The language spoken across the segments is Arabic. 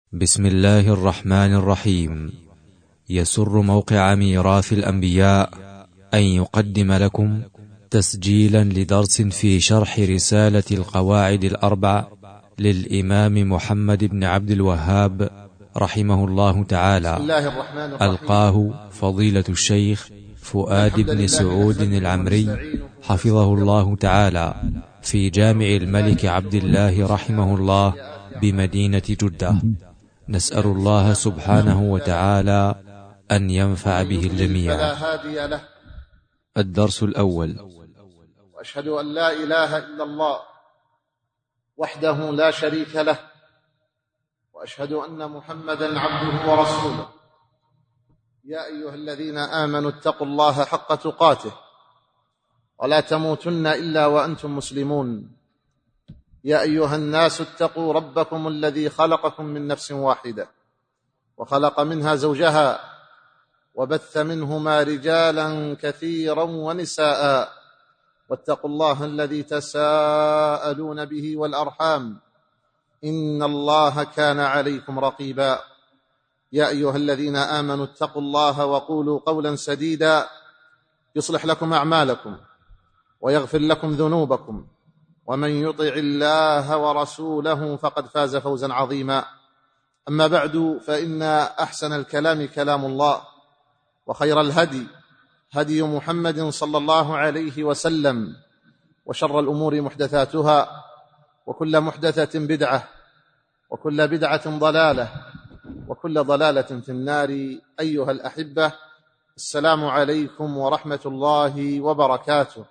بسم الله الرحمن الرحيم. يسر موقع ميراث الأنبياء أن يقدم لكم تسجيلا لدرس في شرح رسالة القواعد الأربع للإمام محمد بن عبد الوهاب رحمه الله تعالى. بسم الله الرحمن الرحيم. ألقاه فضيلة الشيخ فؤاد بن سعود العمري حفظه الله تعالى في جامع الملك عبد الله رحمه الله بمدينة جدة. نسأل الله سبحانه وتعالى أن ينفع به الجميع. فلا هادي له. الدرس الأول. وأشهد أن لا إله إلا الله وحده لا شريك له، وأشهد أن محمدا عبده ورسوله. يا أيها الذين آمنوا اتقوا الله حق تقاته ولا تموتن إلا وأنتم مسلمون. يا أيها الناس اتقوا ربكم الذي خلقكم من نفس واحدة وخلق منها زوجها وبث منهما رجالا كثيرا ونساء، واتقوا الله الذي تساءلون به والأرحام إن الله كان عليكم رقيبا. يا أيها الذين آمنوا اتقوا الله وقولوا قولا سديدا يصلح لكم أعمالكم ويغفر لكم ذنوبكم، ومن يطع الله ورسوله فقد فاز فوزا عظيما. أما بعد، فإن أحسن الكلام كلام الله، وخير الهدي هدي محمد صلى الله عليه وسلم، وشر الأمور محدثاتها، وكل محدثة بدعة، وكل بدعة ضلالة، وكل ضلالة في النار. أيها الأحبة، السلام عليكم ورحمة الله وبركاته.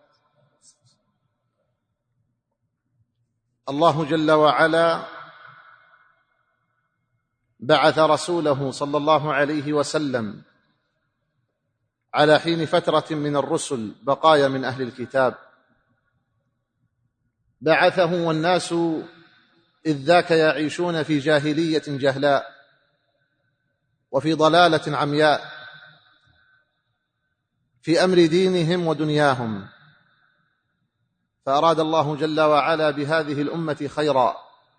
الله جل وعلا بعث رسوله صلى الله عليه وسلم على حين فترة من الرسل، بقايا من أهل الكتاب، بعثه والناس إذ ذاك يعيشون في جاهلية جهلاء وفي ضلالة عمياء في أمر دينهم ودنياهم، فأراد الله جل وعلا بهذه الأمة خيرا،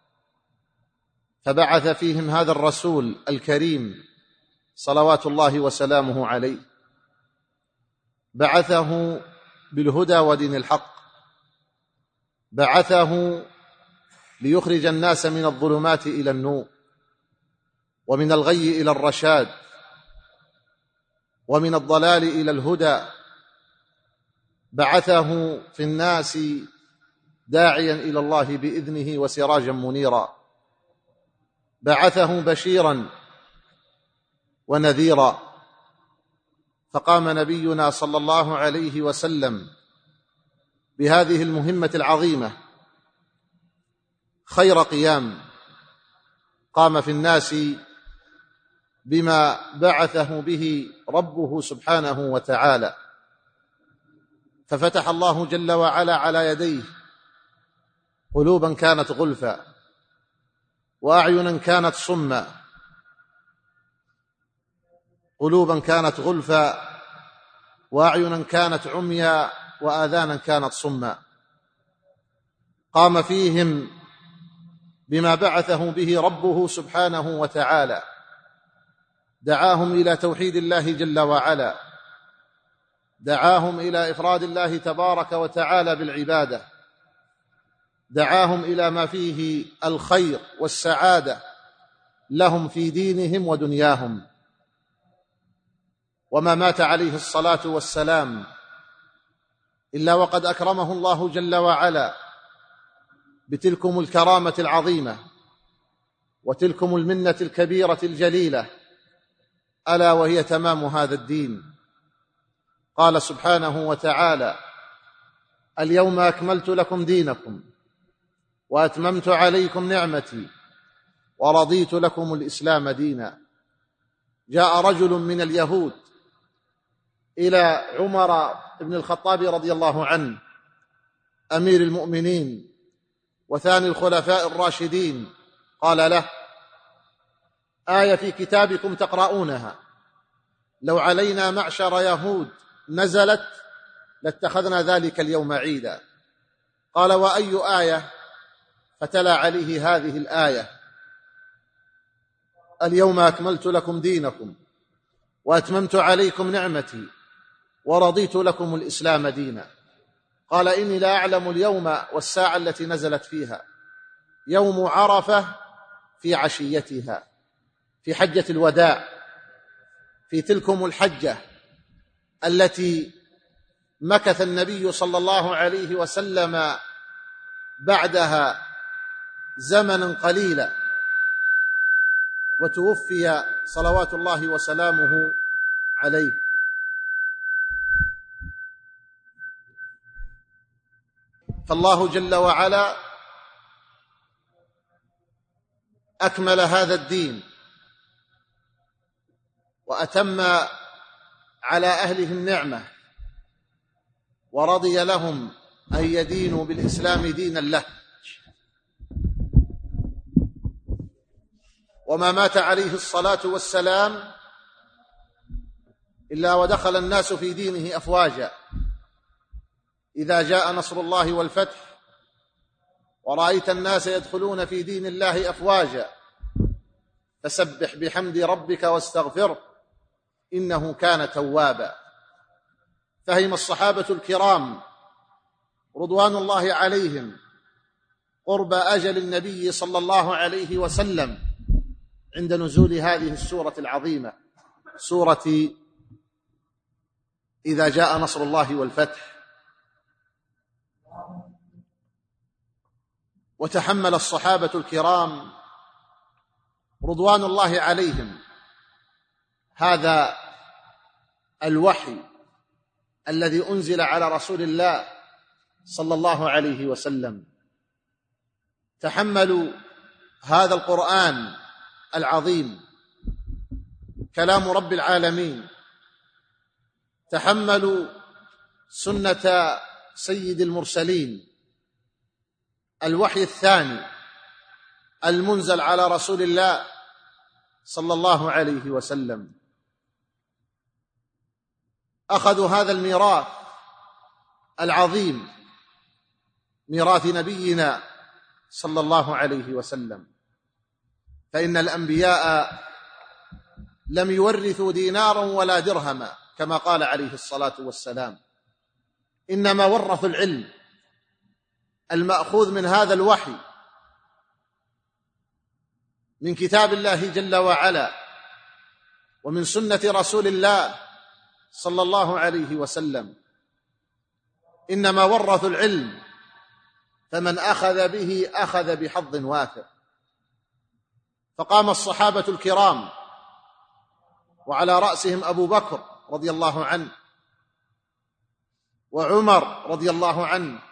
فبعث فيهم هذا الرسول الكريم صلوات الله وسلامه عليه. بعثه بالهدى ودين الحق، بعثه ليخرج الناس من الظلمات إلى النور، ومن الغي إلى الرشاد، ومن الضلال إلى الهدى. بعثه في الناس داعيا إلى الله بإذنه وسراجا منيرا، بعثه بشيرا ونذيرا. فقام نبينا صلى الله عليه وسلم بهذه المهمة العظيمة خير قيام، قام في الناس بما بعثه به ربه سبحانه وتعالى، ففتح الله جل وعلا على يديه قلوبا كانت غلفا، وأعينا كانت صما، قلوبا كانت غلفا وأعينا كانت عميا وآذانا كانت صما. قام فيهم بما بعثه به ربه سبحانه وتعالى، دعاهم إلى توحيد الله جل وعلا، دعاهم إلى إفراد الله تبارك وتعالى بالعبادة، دعاهم إلى ما فيه الخير والسعادة لهم في دينهم ودنياهم. وما مات عليه الصلاة والسلام إلا وقد أكرمه الله جل وعلا بتلكم الكرامة العظيمة وتلكم المنة الكبيرة الجليلة، ألا وهي تمام هذا الدين. قال سبحانه وتعالى: اليوم أكملت لكم دينكم وأتممت عليكم نعمتي ورضيت لكم الإسلام دينا. جاء رجل من اليهود إلى عمر بن الخطاب رضي الله عنه أمير المؤمنين وثاني الخلفاء الراشدين، قال له: آية في كتابكم تقرؤونها لو علينا معشر يهود نزلت لاتخذنا ذلك اليوم عيدا. قال: وأي آية؟ فتلا عليه هذه الآية: اليوم أكملت لكم دينكم وأتممت عليكم نعمتي ورضيت لكم الإسلام دينا. قال إني لا أعلم اليوم والساعة التي نزلت فيها، يوم عرفة في عشيتها، في حجة الوداع، في تلكم الحجة التي مكث النبي صلى الله عليه وسلم بعدها زمنا قليلا وتوفي صلوات الله وسلامه عليه. فالله جل وعلا أكمل هذا الدين وأتم على أهله النعمة ورضي لهم أن يدينوا بالإسلام دينا له، وما مات عليه الصلاة والسلام إلا ودخل الناس في دينه أفواجا. إذا جاء نصر الله والفتح ورأيت الناس يدخلون في دين الله أفواجا فسبح بحمد ربك واستغفره إنه كان توابا. فهم الصحابة الكرام رضوان الله عليهم قرب أجل النبي صلى الله عليه وسلم عند نزول هذه السورة العظيمة، سورة إذا جاء نصر الله والفتح. وتحمل الصحابة الكرام رضوان الله عليهم هذا الوحي الذي أنزل على رسول الله صلى الله عليه وسلم، تحملوا هذا القرآن العظيم كلام رب العالمين، تحملوا سنة سيد المرسلين، الوحي الثاني المنزل على رسول الله صلى الله عليه وسلم. أخذوا هذا الميراث العظيم، ميراث نبينا صلى الله عليه وسلم، فإن الأنبياء لم يورثوا دينارا ولا درهما كما قال عليه الصلاة والسلام، إنما ورثوا العلم المأخوذ من هذا الوحي من كتاب الله جل وعلا ومن سنة رسول الله صلى الله عليه وسلم، إنما ورثوا العلم، فمن أخذ به أخذ بحظ وافر. فقام الصحابة الكرام وعلى رأسهم أبو بكر رضي الله عنه وعمر رضي الله عنه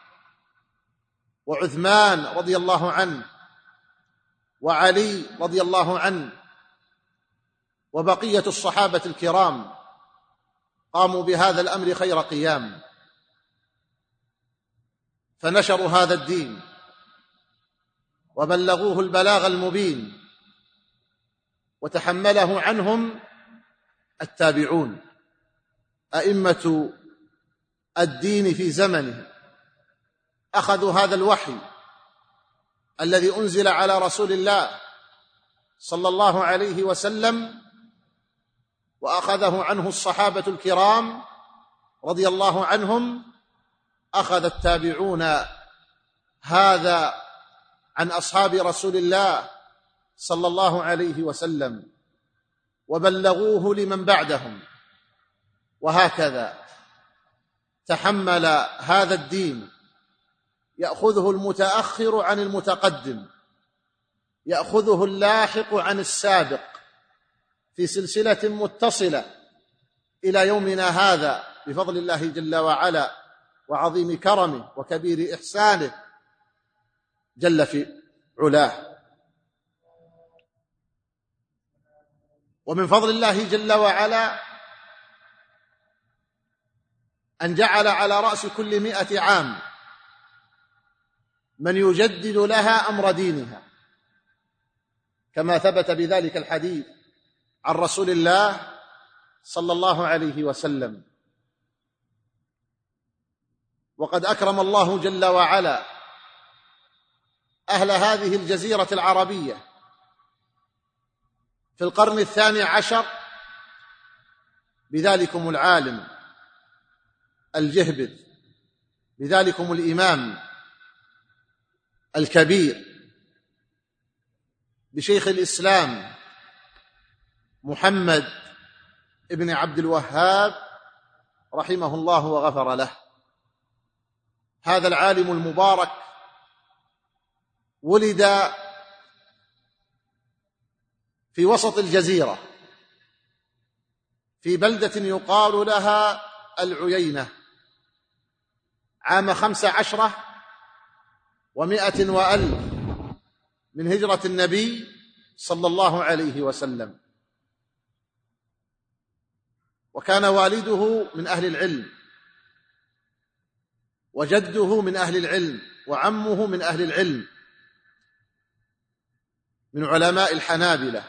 وعثمان رضي الله عنه وعلي رضي الله عنه وبقية الصحابة الكرام، قاموا بهذا الأمر خير قيام، فنشروا هذا الدين وبلغوه البلاغ المبين، وتحمله عنهم التابعون أئمة الدين في زمنه، أخذوا هذا الوحي الذي أنزل على رسول الله صلى الله عليه وسلم وأخذه عنه الصحابة الكرام رضي الله عنهم، أخذ التابعون هذا عن أصحاب رسول الله صلى الله عليه وسلم وبلغوه لمن بعدهم، وهكذا تحمل هذا الدين يأخذه المتأخر عن المتقدم، يأخذه اللاحق عن السابق في سلسلة متصلة إلى يومنا هذا بفضل الله جل وعلا وعظيم كرمه وكبير إحسانه جل في علاه. ومن فضل الله جل وعلا أن جعل على رأس كل 100 عام من يجدد لها أمر دينها، كما ثبت بذلك الحديث عن رسول الله صلى الله عليه وسلم. وقد أكرم الله جل وعلا أهل هذه الجزيرة العربية، في القرن 12 بذلكم العالم الجهبذ، بذلكم الإمام الكبير، بشيخ الإسلام محمد ابن عبد الوهاب رحمه الله وغفر له. هذا العالم المبارك ولد في وسط الجزيرة في بلدة يقال لها العيينة عام 15 و100 وألف من هجرة النبي صلى الله عليه وسلم. وكان والده من أهل العلم، وجده من أهل العلم، وعمه من أهل العلم، من علماء الحنابلة،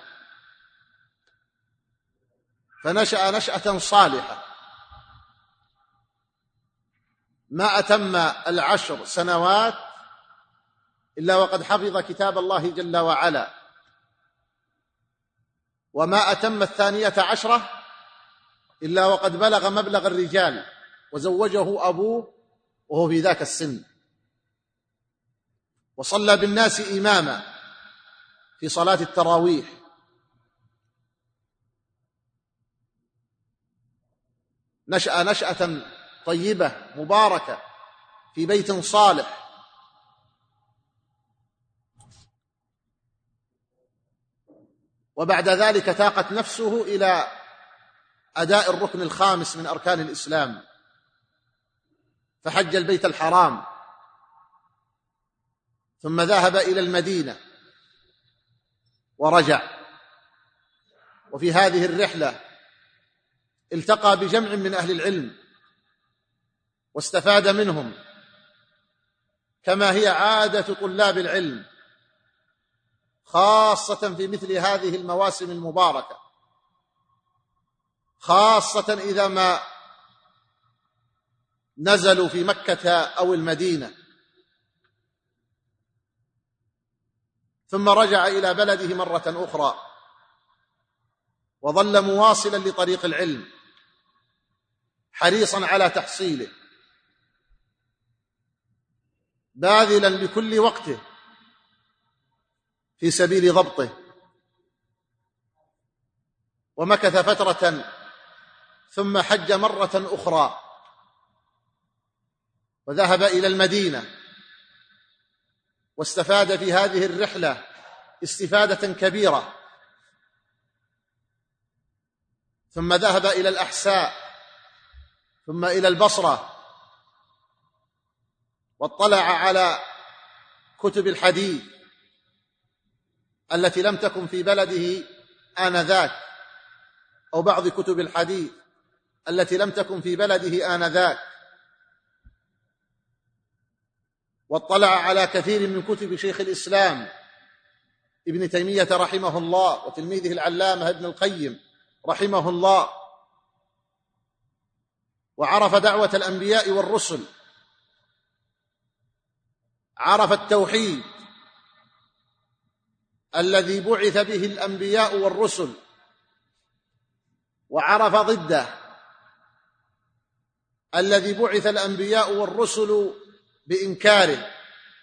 فنشأ نشأة صالحة. ما أتم 10 سنوات إلا وقد حفظ كتاب الله جل وعلا، وما أتم 12 إلا وقد بلغ مبلغ الرجال، وزوجه أبوه وهو في ذاك السن، وصلى بالناس إماما في صلاة التراويح. نشأ نشأة طيبة مباركة في بيت صالح. وبعد ذلك تاقت نفسه إلى أداء الركن الخامس من أركان الإسلام، فحج البيت الحرام، ثم ذهب إلى المدينة ورجع. وفي هذه الرحلة التقى بجمع من أهل العلم واستفاد منهم، كما هي عادة طلاب العلم، خاصة في مثل هذه المواسم المباركة، خاصة إذا ما نزلوا في مكة أو المدينة. ثم رجع إلى بلده مرة أخرى، وظل مواصلا لطريق العلم، حريصا على تحصيله، باذلا بكل وقته في سبيل ضبطه. ومكث فترة ثم حج مرة أخرى، وذهب إلى المدينة، واستفاد في هذه الرحلة استفادة كبيرة. ثم ذهب إلى الأحساء، ثم إلى البصرة، واطلع على كتب الحديث التي لم تكن في بلده آنذاك، أو بعض كتب الحديث التي لم تكن في بلده آنذاك، واطلع على كثير من كتب شيخ الإسلام ابن تيمية رحمه الله، وتلميذه العلامة ابن القيم رحمه الله، وعرف دعوة الأنبياء والرسل، عرف التوحيد الذي بعث به الأنبياء والرسل، وعرف ضده الذي بعث الأنبياء والرسل بإنكاره.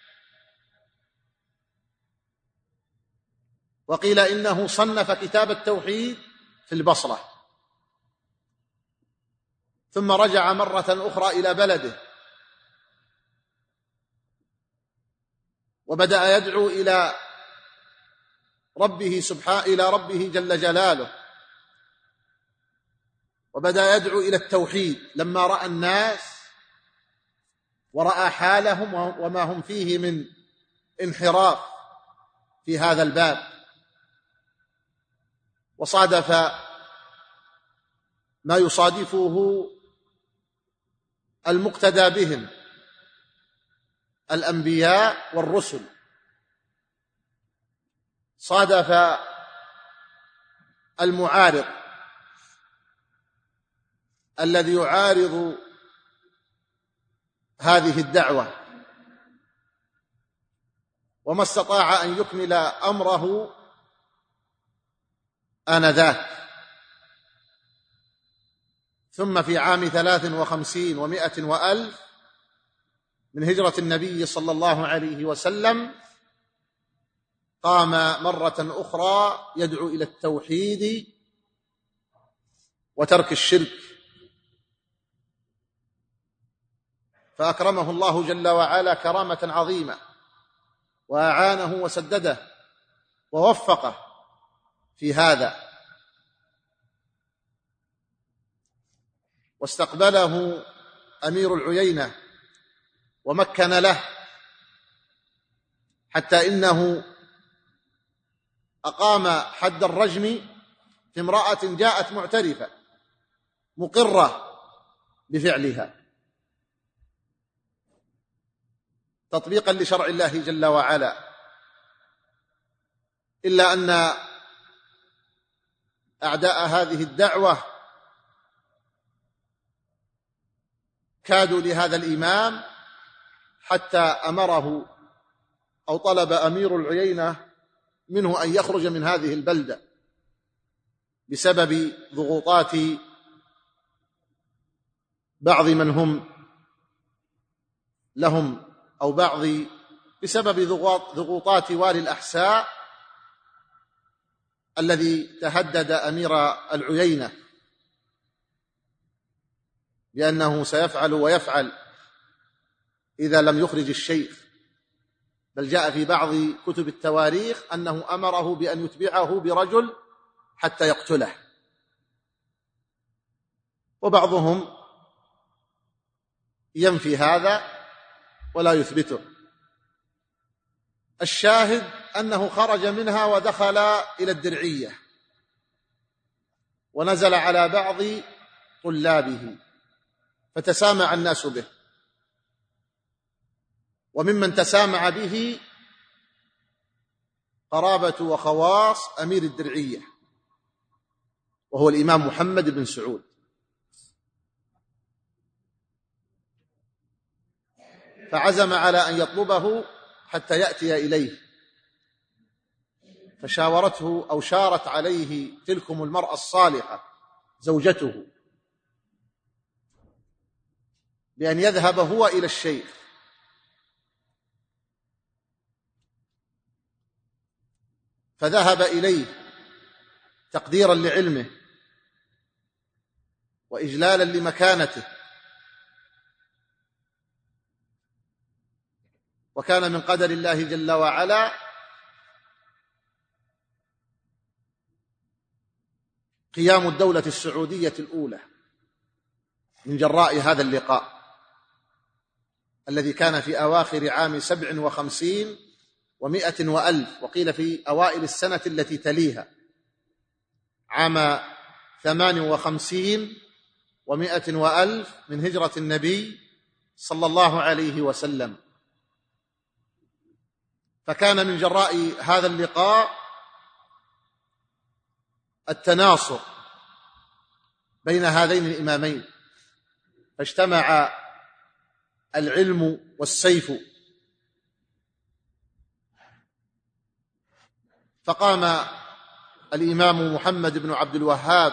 وقيل إنه صنف كتاب التوحيد في البصرة، ثم رجع مرة أخرى إلى بلده، وبدأ يدعو إلى ربه جل جلاله، وبدأ يدعو إلى التوحيد لما رأى الناس ورأى حالهم وما هم فيه من انحراف في هذا الباب. وصادف ما يصادفه المقتدى بهم، الأنبياء والرسل. صادف المعارض الذي يعارض هذه الدعوة، وما استطاع أن يكمل أمره آنذاك. ثم في عام 53 و100 وألف من هجرة النبي صلى الله عليه وسلم قام مرة أخرى يدعو إلى التوحيد وترك الشرك، فأكرمه الله جل وعلا كرامة عظيمة، وأعانه وسدده ووفقه في هذا، واستقبله أمير العيينة ومكن له، حتى إنه أقام حد الرجم في امرأة جاءت معترفة مقرة بفعلها تطبيقا لشرع الله جل وعلا. إلا أن أعداء هذه الدعوة كادوا لهذا الإمام حتى أمره أو طلب أمير العيينة منه أن يخرج من هذه البلدة بسبب ضغوطات بعض من هم لهم أو بسبب ضغوطات والي الأحساء الذي تهدد أمير العيينة بأنه سيفعل ويفعل إذا لم يخرج الشيخ، بل جاء في بعض كتب التواريخ أنه أمره بأن يتبعه برجل حتى يقتله، وبعضهم ينفي هذا ولا يثبته. الشاهد أنه خرج منها ودخل إلى الدرعية ونزل على بعض طلابه فتسامع الناس به، وممن تسامع به قرابة وخواص أمير الدرعية وهو الإمام محمد بن سعود. فعزم على أن يطلبه حتى يأتي إليه، فشاورته أو شارت عليه تلكم المرأة الصالحة زوجته بأن يذهب هو إلى الشيخ، فذهب إليه تقديرا لعلمه وإجلالا لمكانته، وكان من قدر الله جل وعلا قيام الدولة السعودية الأولى من جراء هذا اللقاء الذي كان في أواخر عام 57 و100 وألف، وقيل في أوائل السنة التي تليها عام 58 و100 وألف من هجرة النبي صلى الله عليه وسلم. فكان من جراء هذا اللقاء التناصر بين هذين الإمامين، فاجتمع العلم والسيف، فقام الإمام محمد بن عبد الوهاب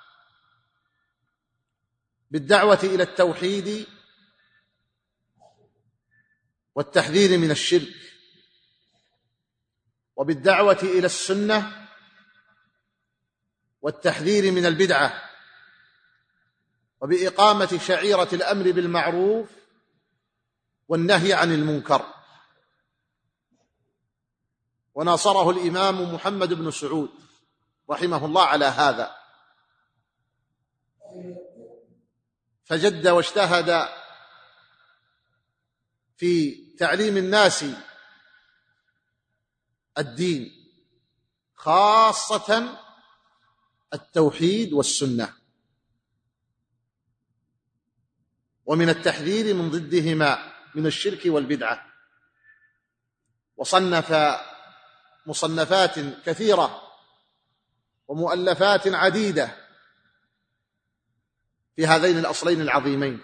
بالدعوة إلى التوحيد والتحذير من الشرك، وبالدعوة إلى السنة والتحذير من البدعة، وبإقامة شعيرة الأمر بالمعروف والنهي عن المنكر. وناصره الإمام محمد بن سعود رحمه الله على هذا، فجد واجتهد في تعليم الناس الدين، خاصة التوحيد والسنة، ومن التحذير من ضدهما من الشرك والبدعة، وصنف مصنفات كثيرة ومؤلفات عديدة في هذين الأصلين العظيمين.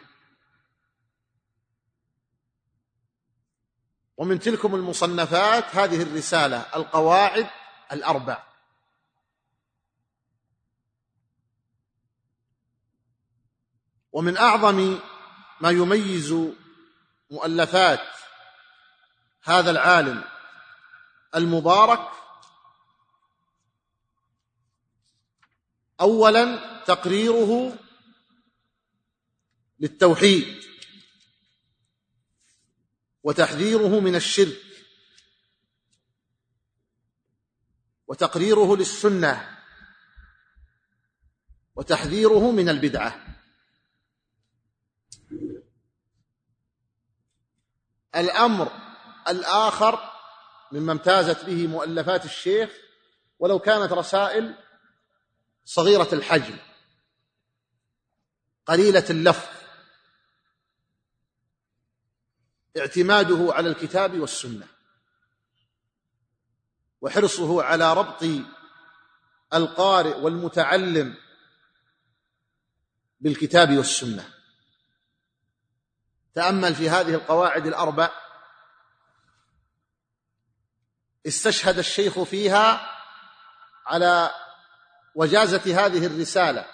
ومن تلكم المصنفات هذه الرسالة القواعد الأربع ومن أعظم ما يميز مؤلفات هذا العالم المبارك أولاً تقريره للتوحيد وتحذيره من الشرك وتقريره للسنة وتحذيره من البدعة. الأمر الآخر مما امتازت به مؤلفات الشيخ ولو كانت رسائل صغيرة الحجم قليلة اللفظ، اعتماده على الكتاب والسنة وحرصه على ربط القارئ والمتعلم بالكتاب والسنة. تأمل في هذه القواعد الأربع، استشهد الشيخ فيها على وجازة هذه الرسالة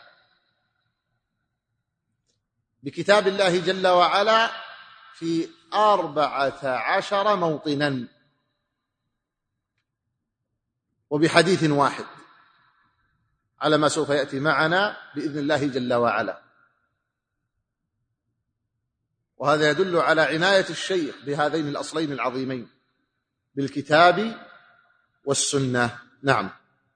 بكتاب الله جل وعلا في 14 موطنا وبحديث واحد على ما سوف يأتي معنا بإذن الله جل وعلا. وهذا يدل على عناية الشيخ بهذين الأصلين العظيمين بالكتاب والسنة. نعم.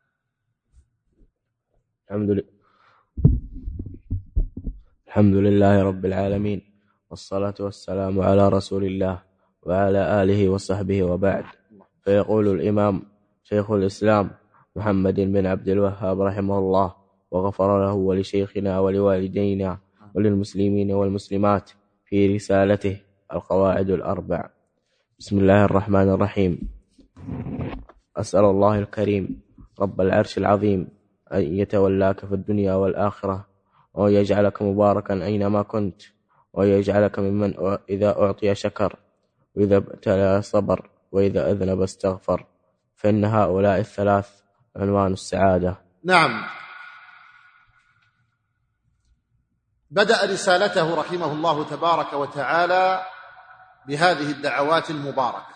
الحمد لله رب العالمين، والصلاة والسلام على رسول الله وعلى آله وصحبه وبعد. فيقول الإمام شيخ الإسلام محمد بن عبد الوهاب رحمه الله وغفر له ولشيخنا ولوالدينا وللمسلمين والمسلمات في رسالته القواعد الأربع. بسم الله الرحمن الرحيم. أسأل الله الكريم رب العرش العظيم أن يتولاك في الدنيا والآخرة، ويجعلك مباركا أينما كنت، ويجعلك ممن إذا أعطي شكر، وإذا ابتلى صبر، وإذا أذنب استغفر، فإن هؤلاء الثلاث عنوان السعادة. نعم. بدأ رسالته رحمه الله تبارك وتعالى بهذه الدعوات المباركة.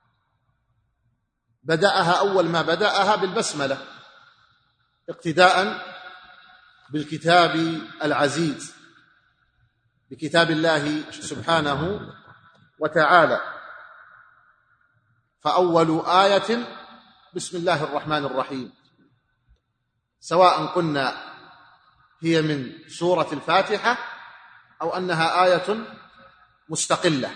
بدأها أول ما بدأها بالبسملة اقتداء بالكتاب العزيز، بكتاب الله سبحانه وتعالى. فأول آية بسم الله الرحمن الرحيم، سواء قلنا هي من سورة الفاتحة أو أنها آية مستقلة.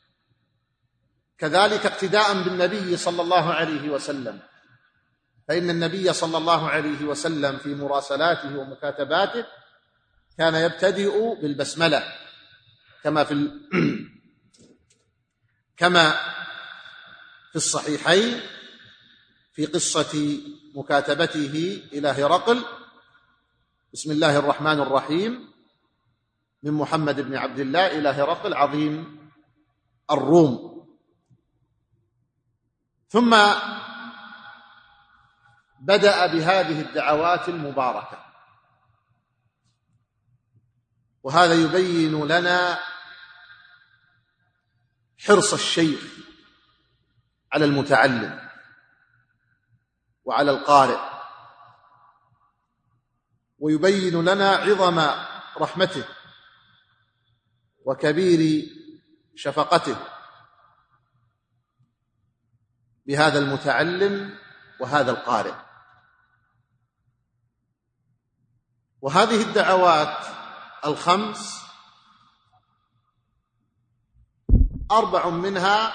كذلك اقتداء بالنبي صلى الله عليه وسلم، فإن النبي صلى الله عليه وسلم في مراسلاته ومكاتباته كان يبتدئ بالبسملة كما في الصحيحين في قصة مكاتبته إلى هرقل: بسم الله الرحمن الرحيم من محمد بن عبد الله إلى هرقل عظيم الروم. ثم بدأ بهذه الدعوات المباركة، وهذا يبين لنا حرص الشيخ على المتعلم وعلى القارئ، ويبين لنا عظم رحمته وكبير شفقته بهذا المتعلم وهذا القارئ. وهذه الدعوات الخمس 4 منها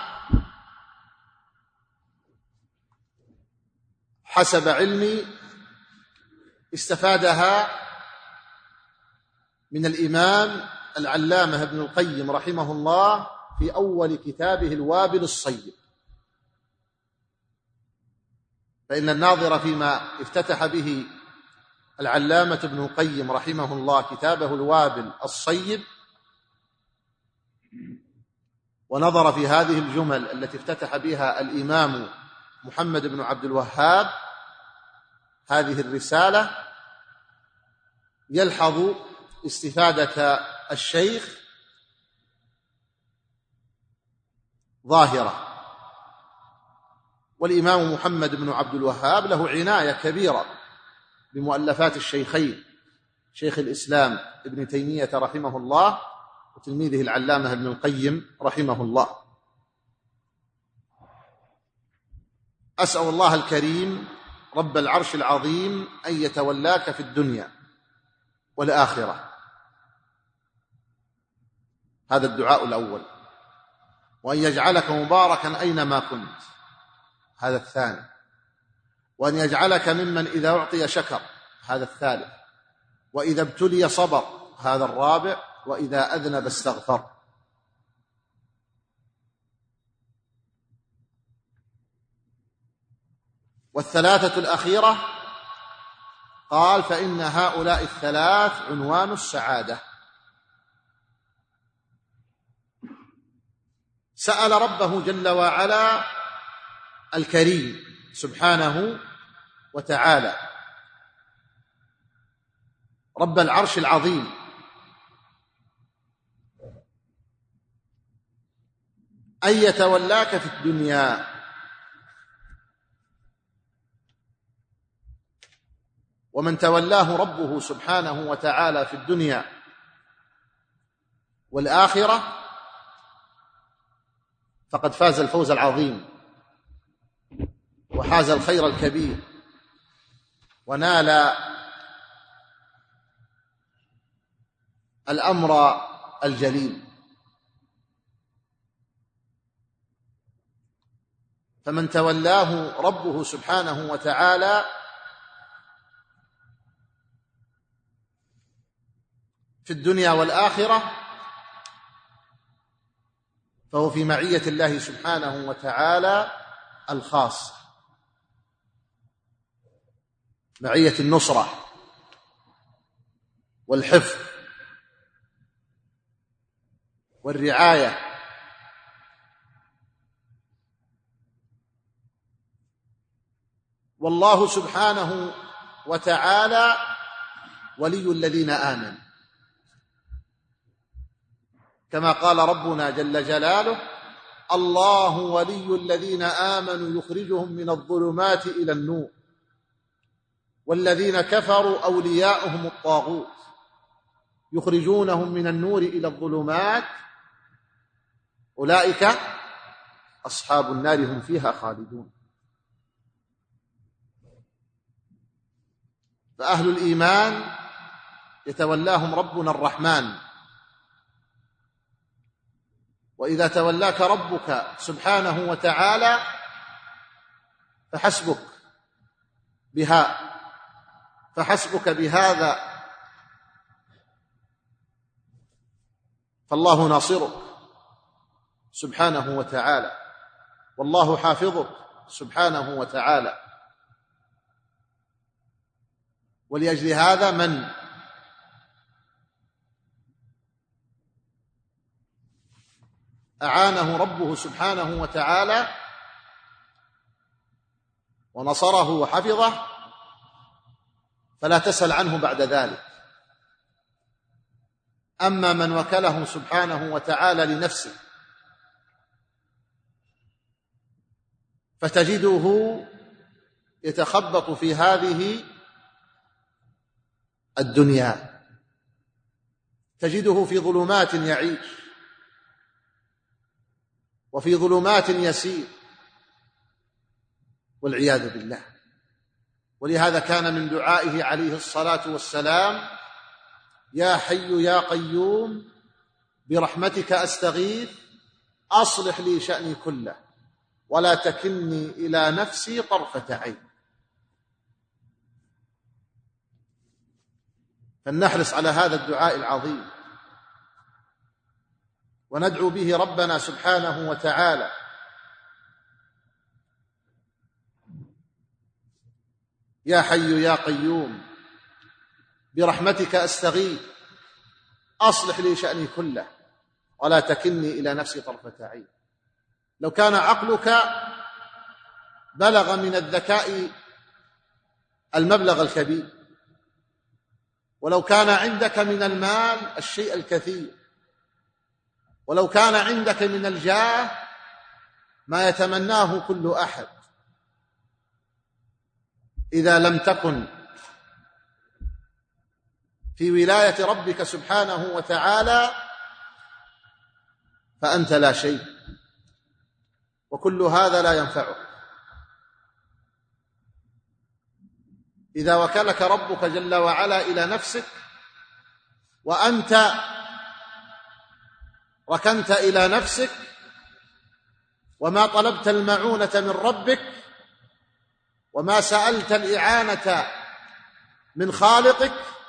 حسب علمي استفادها من الإمام العلامة ابن القيم رحمه الله في أول كتابه الوابل الصيب. فإن الناظر فيما افتتح به العلامة ابن القيم رحمه الله كتابه الوابل الصيب، ونظر في هذه الجمل التي افتتح بها الإمام محمد بن عبد الوهاب هذه الرسالة، يلحظ استفادة الشيخ ظاهرة. والإمام محمد بن عبد الوهاب له عناية كبيرة بمؤلفات الشيخين، شيخ الإسلام ابن تيمية رحمه الله وتلميذه العلامة ابن القيم رحمه الله. أسأل الله الكريم رب العرش العظيم أن يتولاك في الدنيا والآخرة، هذا الدعاء الأول، وأن يجعلك مباركا أينما كنت، هذا الثاني، وأن يجعلك ممن إذا أعطي شكر، هذا الثالث، وإذا ابتلي صبر، هذا الرابع، وإذا أذنب استغفر. والثلاثة الأخيرة قال فإن هؤلاء الثلاث عنوان السعادة. سأل ربه جل وعلا الكريم سبحانه وتعالى رب العرش العظيم أن يتولاك في الدنيا، ومن تولاه ربه سبحانه وتعالى في الدنيا والآخرة فقد فاز الفوز العظيم وحاز الخير الكبير ونال الأمر الجليل. فمن تولاه ربه سبحانه وتعالى في الدنيا والآخرة فهو في معية الله سبحانه وتعالى الخاصة، معية النصرة والحفظ والرعاية. والله سبحانه وتعالى ولي الذين آمنوا، كما قال ربنا جل جلاله الله ولي الذين آمنوا يخرجهم من الظلمات إلى النور والذين كفروا أولياؤهم الطاغوت يخرجونهم من النور إلى الظلمات أولئك أصحاب النار هم فيها خالدون. فأهل الإيمان يتولاهم ربنا الرحمن، وإذا تولاك ربك سبحانه وتعالى فحسبك بهذا، فالله ناصرك سبحانه وتعالى، والله حافظك سبحانه وتعالى. ولأجل هذا من أعانه ربه سبحانه وتعالى ونصره وحفظه فلا تسأل عنه بعد ذلك. أما من وكله سبحانه وتعالى لنفسه فتجده يتخبط في هذه الدنيا، تجده في ظلمات يعيش وفي ظلمات يسير والعياذ بالله. ولهذا كان من دعائه عليه الصلاة والسلام يا حي يا قيوم برحمتك أستغيث أصلح لي شأني كله ولا تكلني إلى نفسي طرفة عين. فلنحرص على هذا الدعاء العظيم وندعو به ربنا سبحانه وتعالى يا حي يا قيوم برحمتك أستغيث أصلح لي شأني كله ولا تكلني إلى نفسي طرفة عين. لو كان عقلك بلغ من الذكاء المبلغ الكبير ولو كان عندك من المال الشيء الكثير، ولو كان عندك من الجاه ما يتمناه كل أحد، إذا لم تكن في ولاية ربك سبحانه وتعالى فأنت لا شيء، وكل هذا لا ينفعك. إذا وكلك ربك جل وعلا إلى نفسك وأنت ركنت إلى نفسك وما طلبت المعونة من ربك وما سألت الإعانة من خالقك،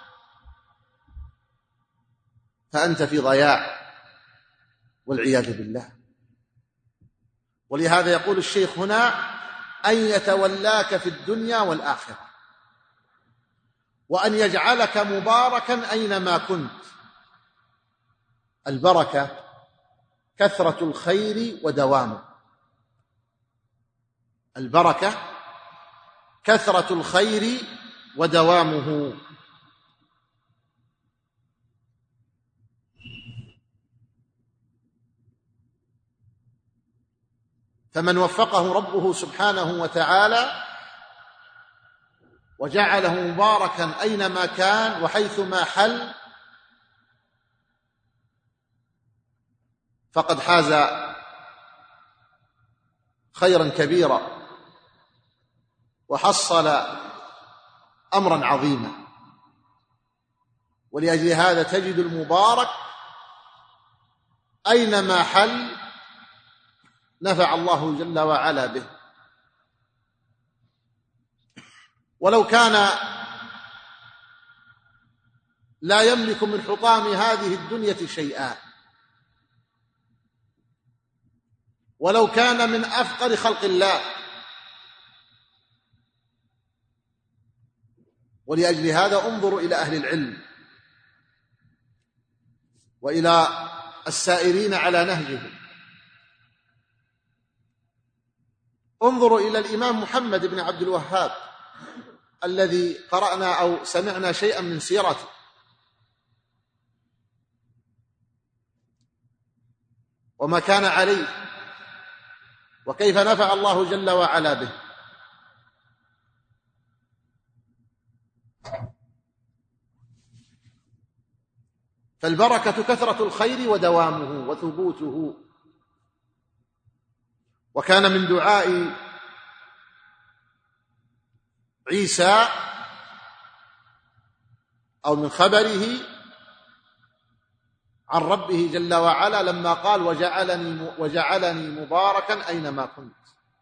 فأنت في ضياع والعياذ بالله. ولهذا يقول الشيخ هنا: أن يتولاك في الدنيا والآخرة، وأن يجعلك مباركا أينما كنت. البركة كثرة الخير ودوامه، البركة كثرة الخير ودوامه. فمن وفقه ربه سبحانه وتعالى وجعله مباركا أينما كان وحيثما حل، فقد حاز خيرا كبيرا وحصل أمرا عظيما. ولأجل هذا تجد المبارك أينما حل نفع الله جل وعلا به. ولو كان لا يملك من حطام هذه الدنيا شيئا، ولو كان من أفقر خلق الله، ولأجل هذا انظروا إلى أهل العلم وإلى السائرين على نهجهم. انظروا إلى الإمام محمد بن عبد الوهاب الذي قرأنا أو سمعنا شيئا من سيرته. وما كان عليه وكيف نفع الله جل وعلا به. فالبركة كثرة الخير ودوامه وثبوته. وكان من دعاء عيسى أو من خبره عن ربه جل وعلا لما قال: وجعلني مباركا أينما كنت.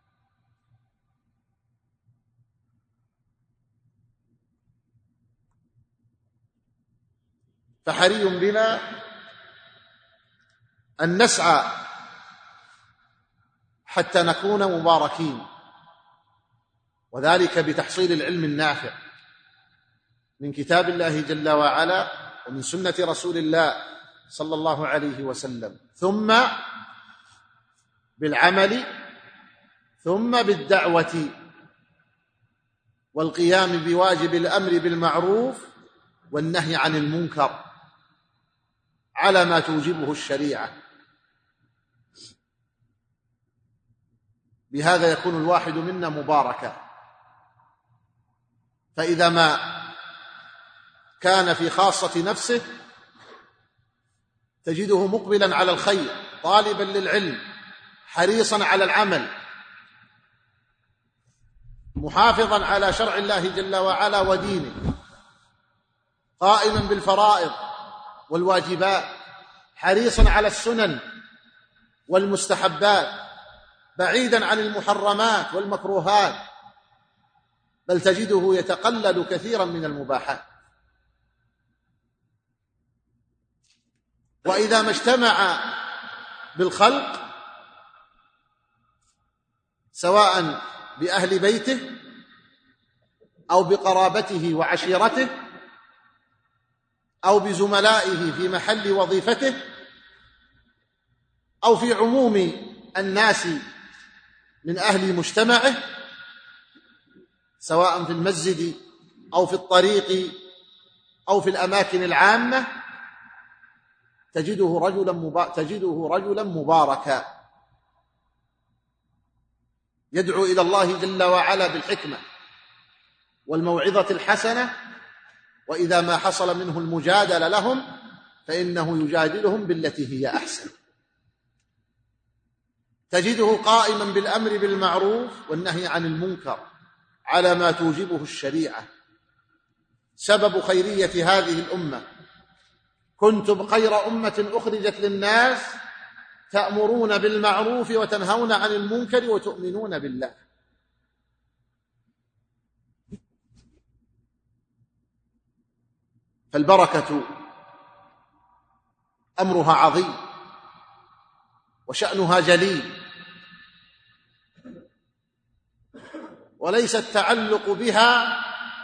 فحري بنا أن نسعى حتى نكون مباركين، وذلك بتحصيل العلم النافع من كتاب الله جل وعلا ومن سنة رسول الله صلى الله عليه وسلم، ثم بالعمل، ثم بالدعوة والقيام بواجب الأمر بالمعروف والنهي عن المنكر على ما توجبه الشريعة. بهذا يكون الواحد منا مباركا. فإذا ما كان في خاصة نفسه تجده مقبلا على الخير، طالبا للعلم، حريصا على العمل، محافظا على شرع الله جل وعلا ودينه، قائما بالفرائض والواجبات، حريصا على السنن والمستحبات، بعيدا عن المحرمات والمكروهات، بل تجده يتقلل كثيرا من المباحات. وإذا ما اجتمع بالخلق سواء بأهل بيته أو بقرابته وعشيرته أو بزملائه في محل وظيفته أو في عموم الناس من أهل مجتمعه، سواء في المسجد أو في الطريق أو في الأماكن العامة تجده رجلا مباركا يدعو إلى الله جل وعلا بالحكمة والموعظة الحسنة، وإذا ما حصل منه المجادلة لهم فإنه يجادلهم بالتي هي أحسن. تجده قائما بالأمر بالمعروف والنهي عن المنكر على ما توجبه الشريعة. سبب خيرية هذه الأمة: كنتم خير أمة أخرجت للناس تأمرون بالمعروف وتنهون عن المنكر وتؤمنون بالله. فالبركة أمرها عظيم وشأنها جليل، وليس التعلق بها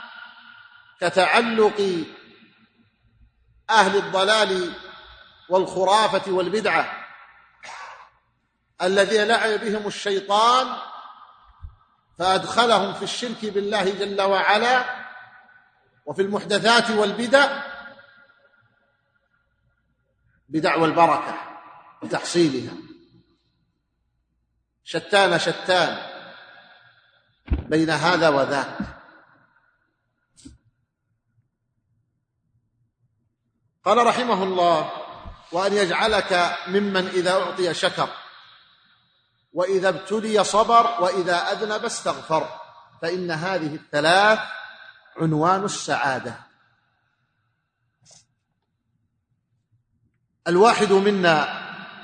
كتعلق أهل الضلال والخرافة والبدعة الذين لعب بهم الشيطان فأدخلهم في الشرك بالله جل وعلا وفي المحدثات والبدع بدعوى البركة وتحصيلها. شتان بين هذا وذاك. قال رحمه الله: وأن يجعلك ممن إذا أعطي شكر، وإذا ابتلي صبر، وإذا أذنب استغفر، فإن هذه الثلاث عنوان السعادة. الواحد منا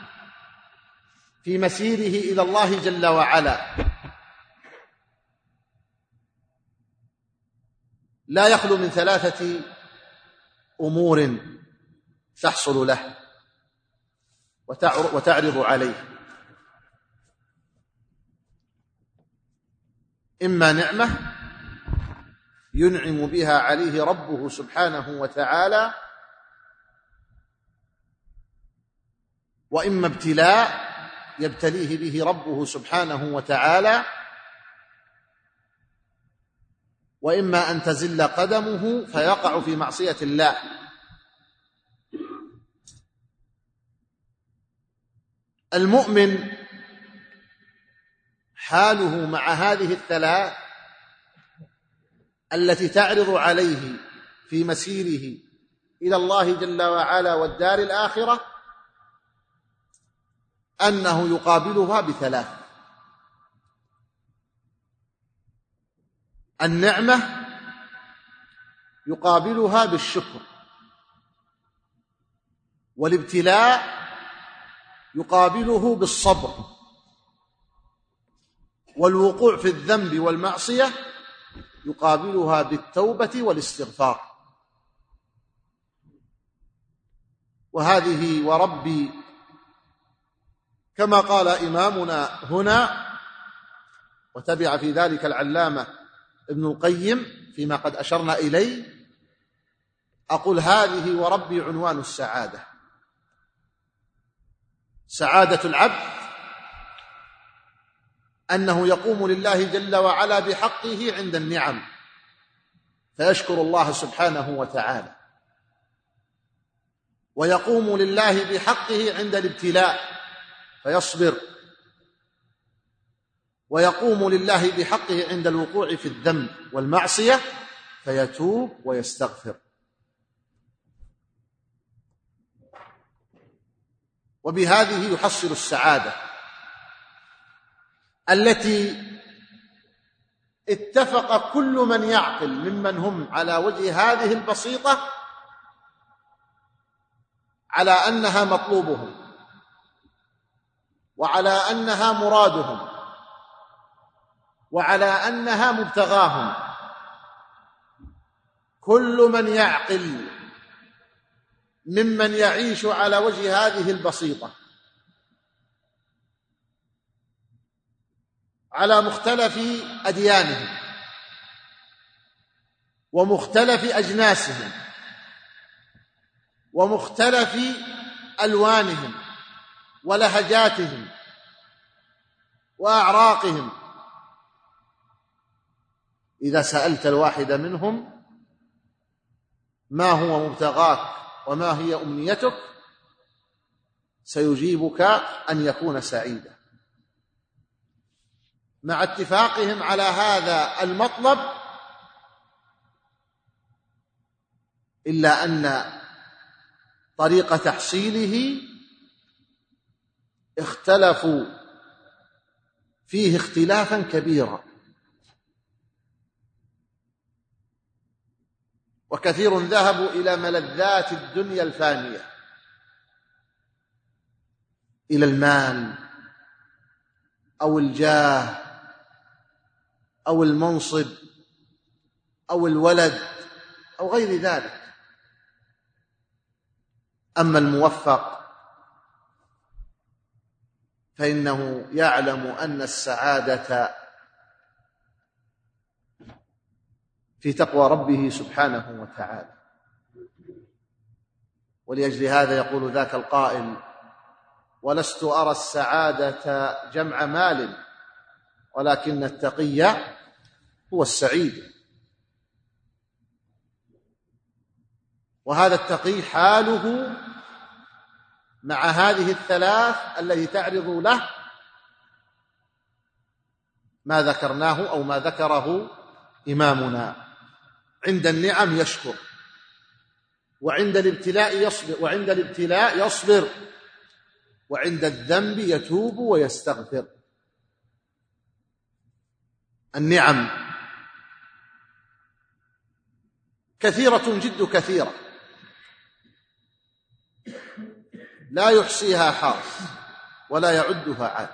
في مسيره إلى الله جل وعلا لا يخلو من ثلاثة أمور تحصل له وتعرض عليه: إما نعمة ينعم بها عليه ربه سبحانه وتعالى، وإما ابتلاء يبتليه به ربه سبحانه وتعالى، وإما أن تزل قدمه فيقع في معصية الله. المؤمن حاله مع هذه الثلاث التي تعرض عليه في مسيره إلى الله جل وعلا والدار الآخرة أنه يقابلها بثلاث: النعمة يقابلها بالشكر، والابتلاء يقابله بالصبر، والوقوع في الذنب والمعصية يقابلها بالتوبة والاستغفار. وهذه وربي كما قال إمامنا هنا، وتبع في ذلك العلامة ابن القيم فيما قد أشرنا إليه، أقول هذه وربي عنوان السعادة. سعادة العبد أنه يقوم لله جل وعلا بحقه عند النعم فيشكر الله سبحانه وتعالى، ويقوم لله بحقه عند الابتلاء فيصبر، ويقوم لله بحقه عند الوقوع في الذنب والمعصية فيتوب ويستغفر. وبهذه يحصل السعادة التي اتفق كل من يعقل ممن هم على وجه هذه البسيطة على أنها مطلوبهم، وعلى أنها مرادهم، وعلى أنها مبتغاهم. كل من يعقل ممن يعيش على وجه هذه البسيطة على مختلف أديانهم ومختلف أجناسهم ومختلف ألوانهم ولهجاتهم وأعراقهم، إذا سألت الواحد منهم ما هو مبتغاك وما هي أمنيتك، سيجيبك أن يكون سعيدا. مع اتفاقهم على هذا المطلب، إلا أن طريق تحصيله اختلفوا فيه اختلافا كبيرا، وكثير ذهبوا إلى ملذات الدنيا الفانية، إلى المال أو الجاه أو المنصب أو الولد أو غير ذلك. أما الموفق فإنه يعلم أن السعادة في تقوى ربه سبحانه وتعالى. ولأجل هذا يقول ذاك القائل: ولست أرى السعادة جمع مال، ولكن التقي هو السعيد. وهذا التقي حاله مع هذه الثلاث التي تعرض له ما ذكرناه أو ما ذكره إمامنا: عند النعم يشكر، وعند الابتلاء يصبر، وعند الذنب يتوب ويستغفر. النعم كثيرة جد كثيرة لا يحصيها حاص ولا يعدها عاد،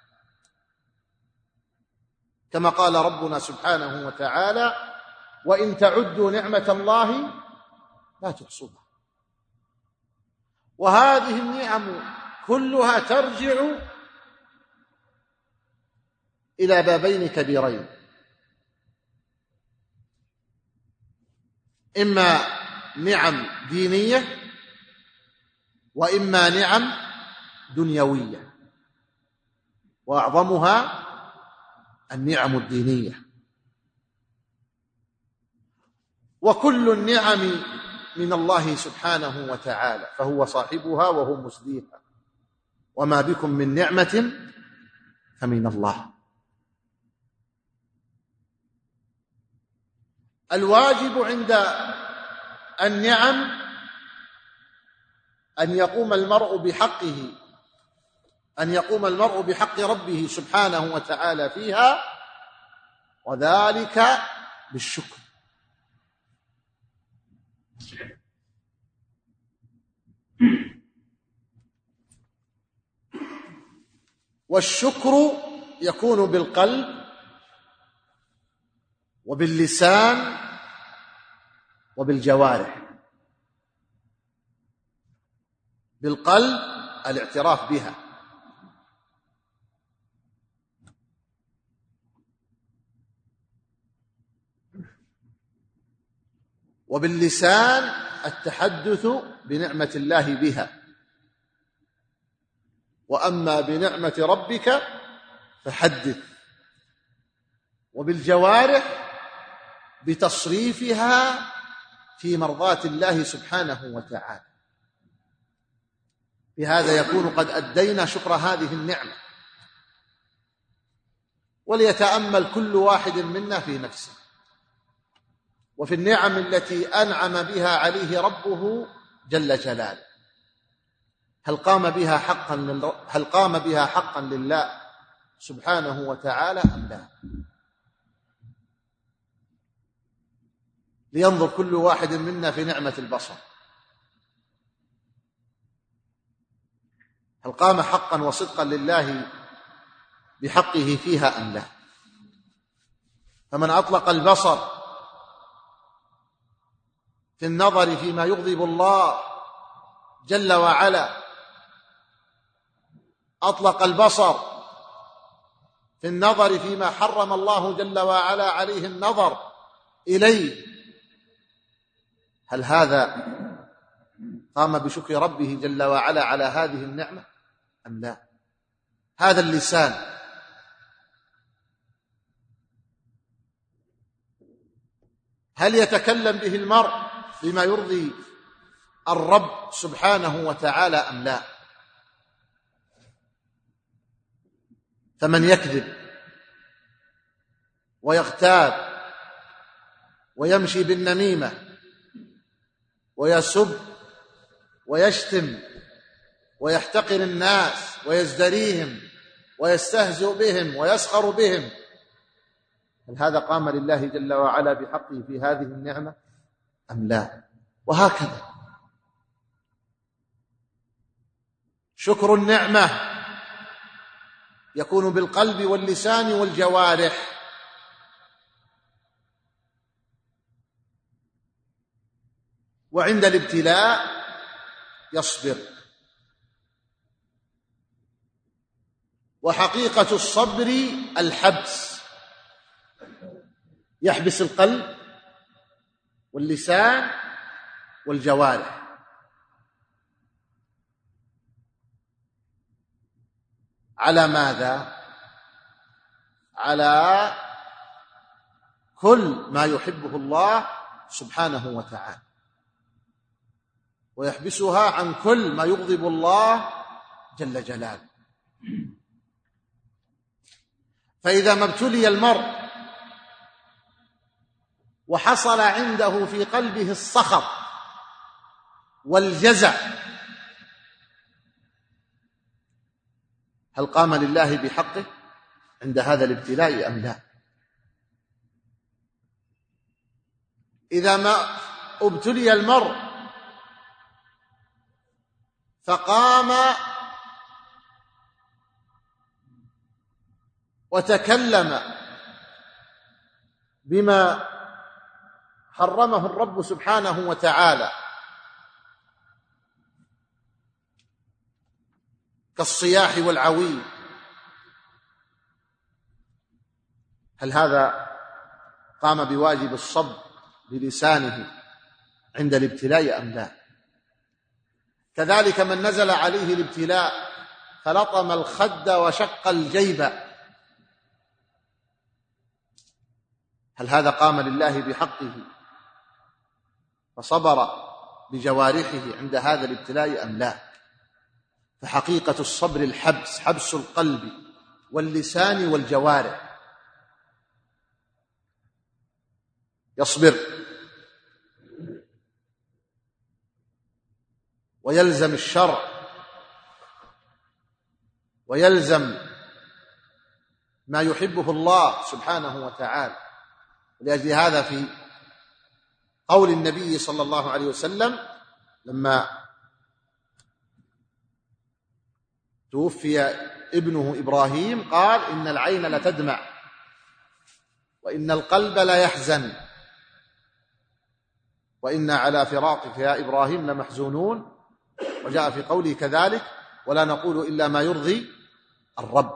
كما قال ربنا سبحانه وتعالى: وإن تعدوا نعمة الله لا تحصوها. وهذه النعم كلها ترجع إلى بابين كبيرين: إما نعم دينية، وإما نعم دنيوية، وأعظمها النعم الدينية. وكل النعم من الله سبحانه وتعالى، فهو صاحبها وهو مسديها، وما بكم من نعمة فمن الله. الواجب عند النعم أن يقوم المرء بحق ربه سبحانه وتعالى فيها، وذلك بالشكر. والشكر يكون بالقلب وباللسان وبالجوارح. بالقلب الاعتراف بها، وباللسان التحدث بنعمة الله بها. وأما بنعمة ربك فحدث. وبالجوارح بتصريفها في مرضاة الله سبحانه وتعالى. بهذا يكون قد أدينا شكر هذه النعمة. وليتأمل كل واحد منا في نفسه وفي النعم التي أنعم بها عليه ربه جل جلاله، هل قام بها حقا لله سبحانه وتعالى أم لا؟ لينظر كل واحد منا في نعمة البصر، هل قام حقا وصدقا لله بحقه فيها أم لا؟ فمن أطلق البصر في النظر فيما يغضب الله جل وعلا، أطلق البصر في النظر فيما حرم الله جل وعلا عليه النظر إليه، هل هذا قام بشكر ربه جل وعلا على هذه النعمة أم لا؟ هذا اللسان هل يتكلم به المرء بما يرضي الرب سبحانه وتعالى أم لا. فمن يكذب ويغتاب ويمشي بالنميمة ويسب ويشتم ويحتقر الناس ويزدريهم ويستهزئ بهم ويسخر بهم، هل هذا قام لله جل وعلا بحقه في هذه النعمة أم لا؟ وهكذا شكر النعمة يكون بالقلب واللسان والجوارح، وعند الابتلاء يصبر. وحقيقة الصبر الحبس، يحبس القلب واللسان والجوارح. على ماذا؟ على كل ما يحبه الله سبحانه وتعالى، ويحبسها عن كل ما يغضب الله جل جلاله. فإذا ما ابتلي المرء وحصل عنده في قلبه السخط والجزع، هل قام لله بحقه عند هذا الابتلاء أم لا؟ إذا ما ابتلي المرء فقام وتكلم بما حرمه الرب سبحانه وتعالى كالصياح والعويل، هل هذا قام بواجب الصبر بلسانه عند الابتلاء أم لا؟ كذلك من نزل عليه الابتلاء فلطم الخد وشق الجيب، هل هذا قام لله بحقه فصبر بجوارحه عند هذا الابتلاء أم لا؟ فحقيقة الصبر الحبس، حبس القلب واللسان والجوارح. يصبر ويلزم الشرع ويلزم ما يحبه الله سبحانه وتعالى. لأجل هذا في قول النبي صلى الله عليه وسلم لما توفي ابنه إبراهيم قال: إن العين لتدمع وإن القلب لا يحزن وإنا على فراقك يا إبراهيم لمحزونون. وجاء في قوله كذلك: ولا نقول إلا ما يرضي الرب.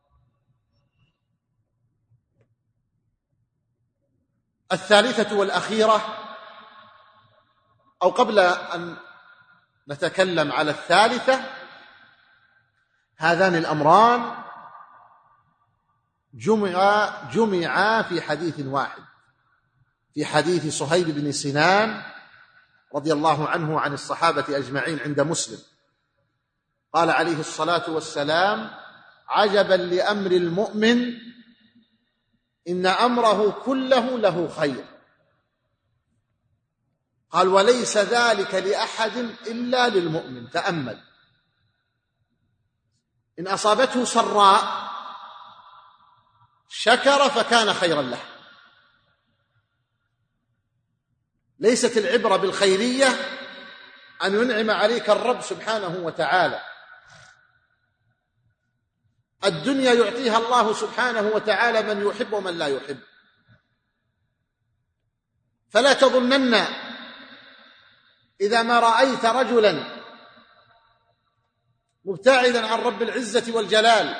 الثالثة والأخيرة، أو قبل أن نتكلم على الثالثة، هذان الأمران جمعا في حديث واحد، في حديث صهيب بن سنان رضي الله عنه عن الصحابة أجمعين عند مسلم، قال عليه الصلاة والسلام: عجبا لأمر المؤمن إن أمره كله له خير. قال: وليس ذلك لأحد إلا للمؤمن. تأمل: إن أصابته سراء شكر فكان خيرا له. ليست العبرة بالخيرية أن ينعم عليك الرب سبحانه وتعالى، الدنيا يعطيها الله سبحانه وتعالى من يحب ومن لا يحب. فلا تظنن إذا ما رأيت رجلا مبتعدا عن رب العزة والجلال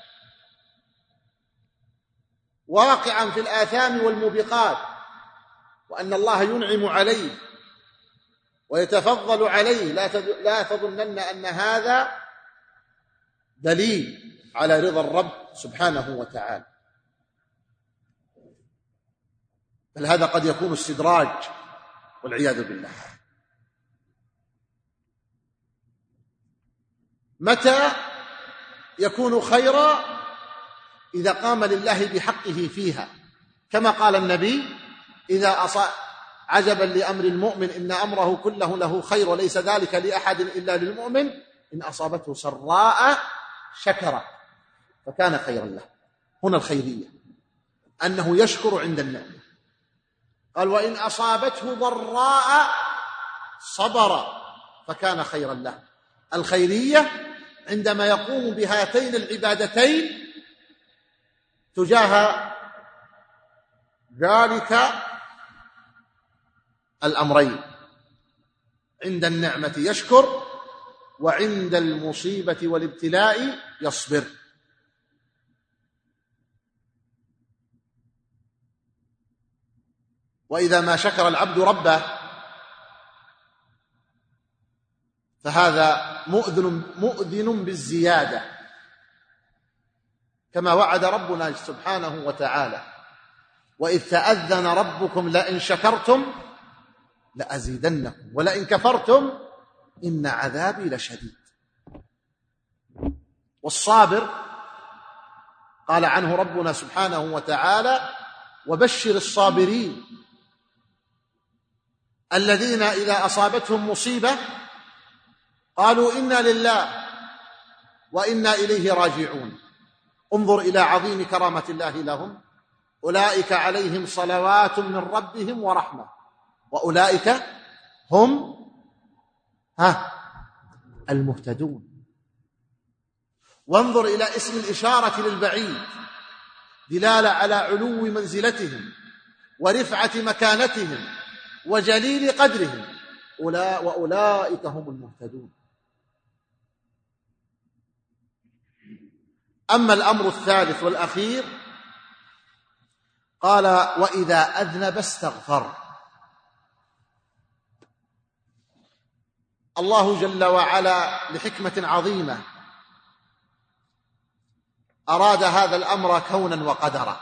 واقعا في الآثام والموبقات وأن الله ينعم عليه ويتفضل عليه، لا تظنن أن هذا دليل على رضا الرب سبحانه وتعالى، بل هذا قد يكون استدراج والعياذ بالله. متى يكون خيرا؟ إذا قام لله بحقه فيها، كما قال النبي: عجبا لأمر المؤمن إن أمره كله له خير وليس ذلك لأحد إلا للمؤمن إن أصابته سراء شكر فكان خيرا له. هنا الخيرية أنه يشكر عند النعمة. قال: وإن أصابته ضراء صبر فكان خيرا له. الخيرية عندما يقوم بهاتين العبادتين تجاه ذلك الأمرين: عند النعمة يشكر، وعند المصيبة والابتلاء يصبر. وإذا ما شكر العبد ربه فهذا مؤذن بالزيادة، كما وعد ربنا سبحانه وتعالى: وإذ تأذن ربكم لئن شكرتم لأزيدنكم ولئن كفرتم إن عذابي لشديد. والصابر قال عنه ربنا سبحانه وتعالى: وبشر الصابرين الذين إذا أصابتهم مصيبة قالوا إنا لله وإنا إليه راجعون. انظر إلى عظيم كرامة الله لهم: أولئك عليهم صلوات من ربهم ورحمة وأولئك هم المهتدون. وانظر إلى اسم الإشارة للبعيد دلالة على علو منزلتهم ورفعة مكانتهم وجليل قدرهم: وأولئك هم المهتدون. أما الأمر الثالث والأخير قال: وإذا أذنب استغفر. الله جل وعلا لحكمة عظيمة أراد هذا الأمر كونا وقدرا.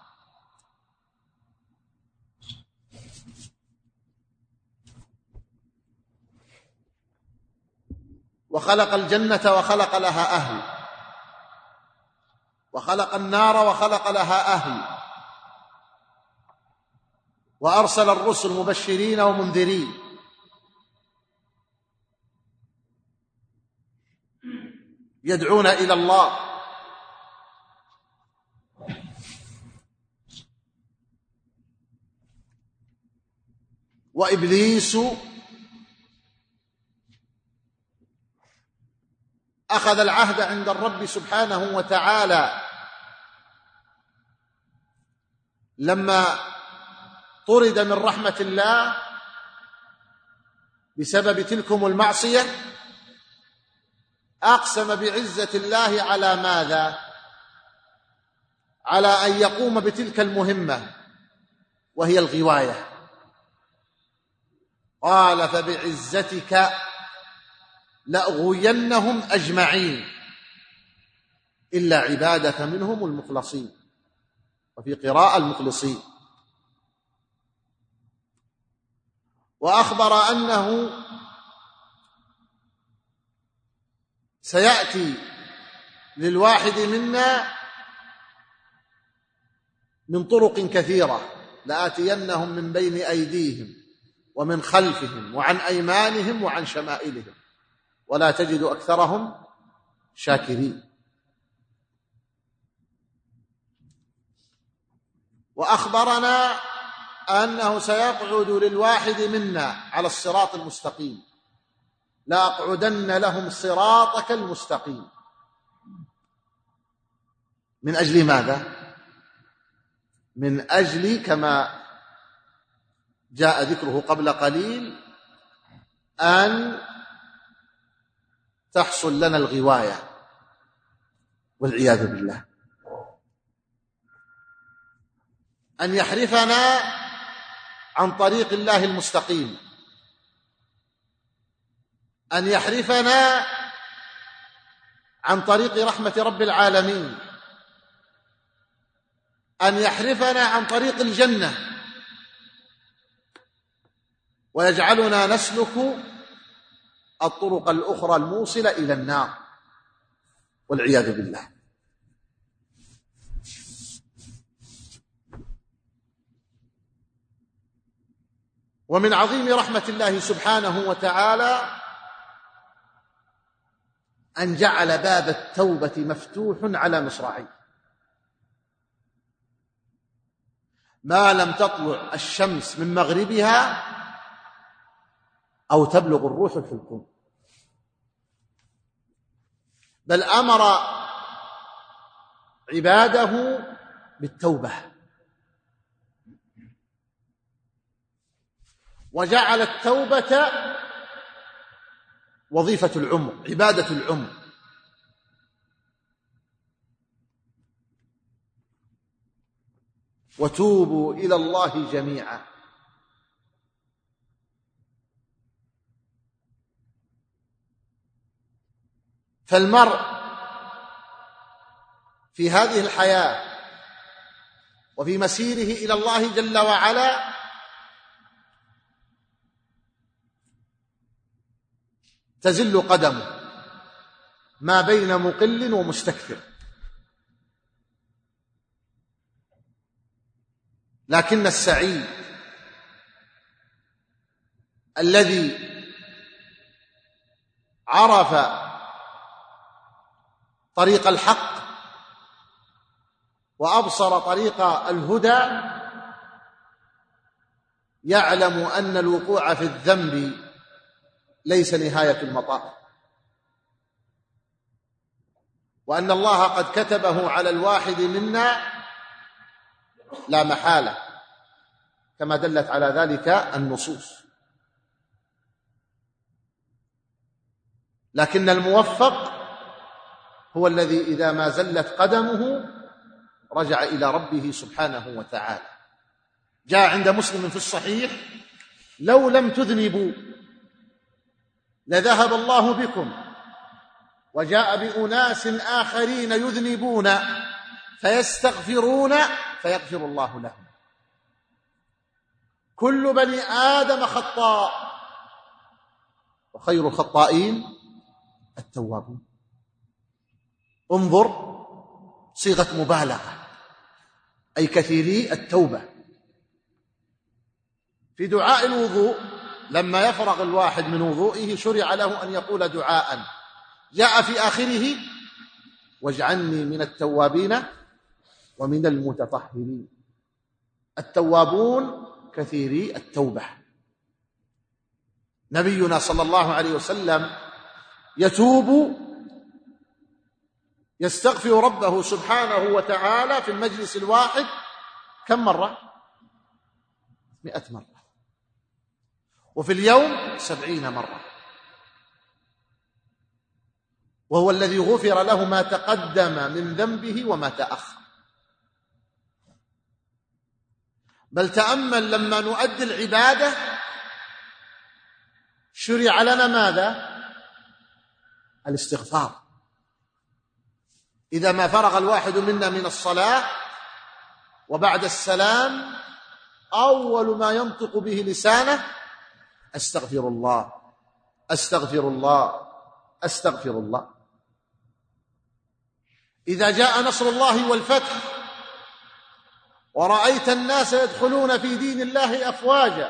وخلق الجنة وخلق لها أهل، وخلق النار وخلق لها أهل، وأرسل الرسل مبشرين ومنذرين، يدعون إلى الله. وإبليس أخذ العهد عند الرب سبحانه وتعالى لما طرد من رحمة الله بسبب تلكم المعصية، أقسم بعزة الله على ماذا؟ على أن يقوم بتلك المهمة وهي الغواية. قال: فبعزتك لأغوينهم أجمعين إلا عبادك منهم المخلصين، وفي قراءة المخلصين. وأخبر أنه سيأتي للواحد منا من طرق كثيرة: لآتينهم من بين أيديهم ومن خلفهم وعن أيمانهم وعن شمائلهم ولا تجد أكثرهم شاكرين. وأخبرنا أنه سيقعد للواحد منا على الصراط المستقيم: لأقعدن لهم صراطك المستقيم. من أجل ماذا؟ من أجل كما جاء ذكره قبل قليل أن تحصل لنا الغواية والعياذ بالله، أن يحرفنا عن طريق الله المستقيم، أن يحرفنا عن طريق رحمة رب العالمين، أن يحرفنا عن طريق الجنة، ويجعلنا نسلك الطرق الأخرى الموصلة إلى النار والعياذ بالله. ومن عظيم رحمة الله سبحانه وتعالى أن جعل باب التوبة مفتوح على مصراعيه، ما لم تطلع الشمس من مغربها أو تبلغ الروح الحلقوم، بل أمر عباده بالتوبة، وجعل التوبة وظيفة العمر، عبادة العمر. وتوبوا إلى الله جميعا. فالمرء في هذه الحياة وفي مسيره إلى الله جل وعلا تزل قدمه ما بين مقل ومستكثر، لكن السعيد الذي عرف طريق الحق وأبصر طريق الهدى يعلم أن الوقوع في الذنب ليس نهاية المطاف، وأن الله قد كتبه على الواحد منا لا محالة، كما دلت على ذلك النصوص. لكن الموفق هو الذي إذا ما زلت قدمه رجع إلى ربه سبحانه وتعالى. جاء عند مسلم في الصحيح: لو لم تذنبوا لذهب الله بكم وجاء بأناس آخرين يذنبون فيستغفرون فيغفر الله لهم. كل بني آدم خطاء وخير الخطائين التوابون. انظر، صيغة مبالغة، أي كثيري التوبة. في دعاء الوضوء لما يفرغ الواحد من وضوئه شرع له أن يقول دعاء جاء في آخره: واجعلني من التوابين ومن المتطهرين. التوابون كثيري التوبة. نبينا صلى الله عليه وسلم يتوب، يستغفر ربه سبحانه وتعالى في المجلس الواحد كم مرة؟ 100 مرة، وفي اليوم 70 مرة، وهو الذي غفر له ما تقدم من ذنبه وما تأخر. بل تأمل لما نؤدي العبادة شرع لنا ماذا؟ الاستغفار. إذا ما فرغ الواحد منا من الصلاة وبعد السلام أول ما ينطق به لسانه: أستغفر الله أستغفر الله أستغفر الله. إذا جاء نصر الله والفتح ورأيت الناس يدخلون في دين الله أفواجا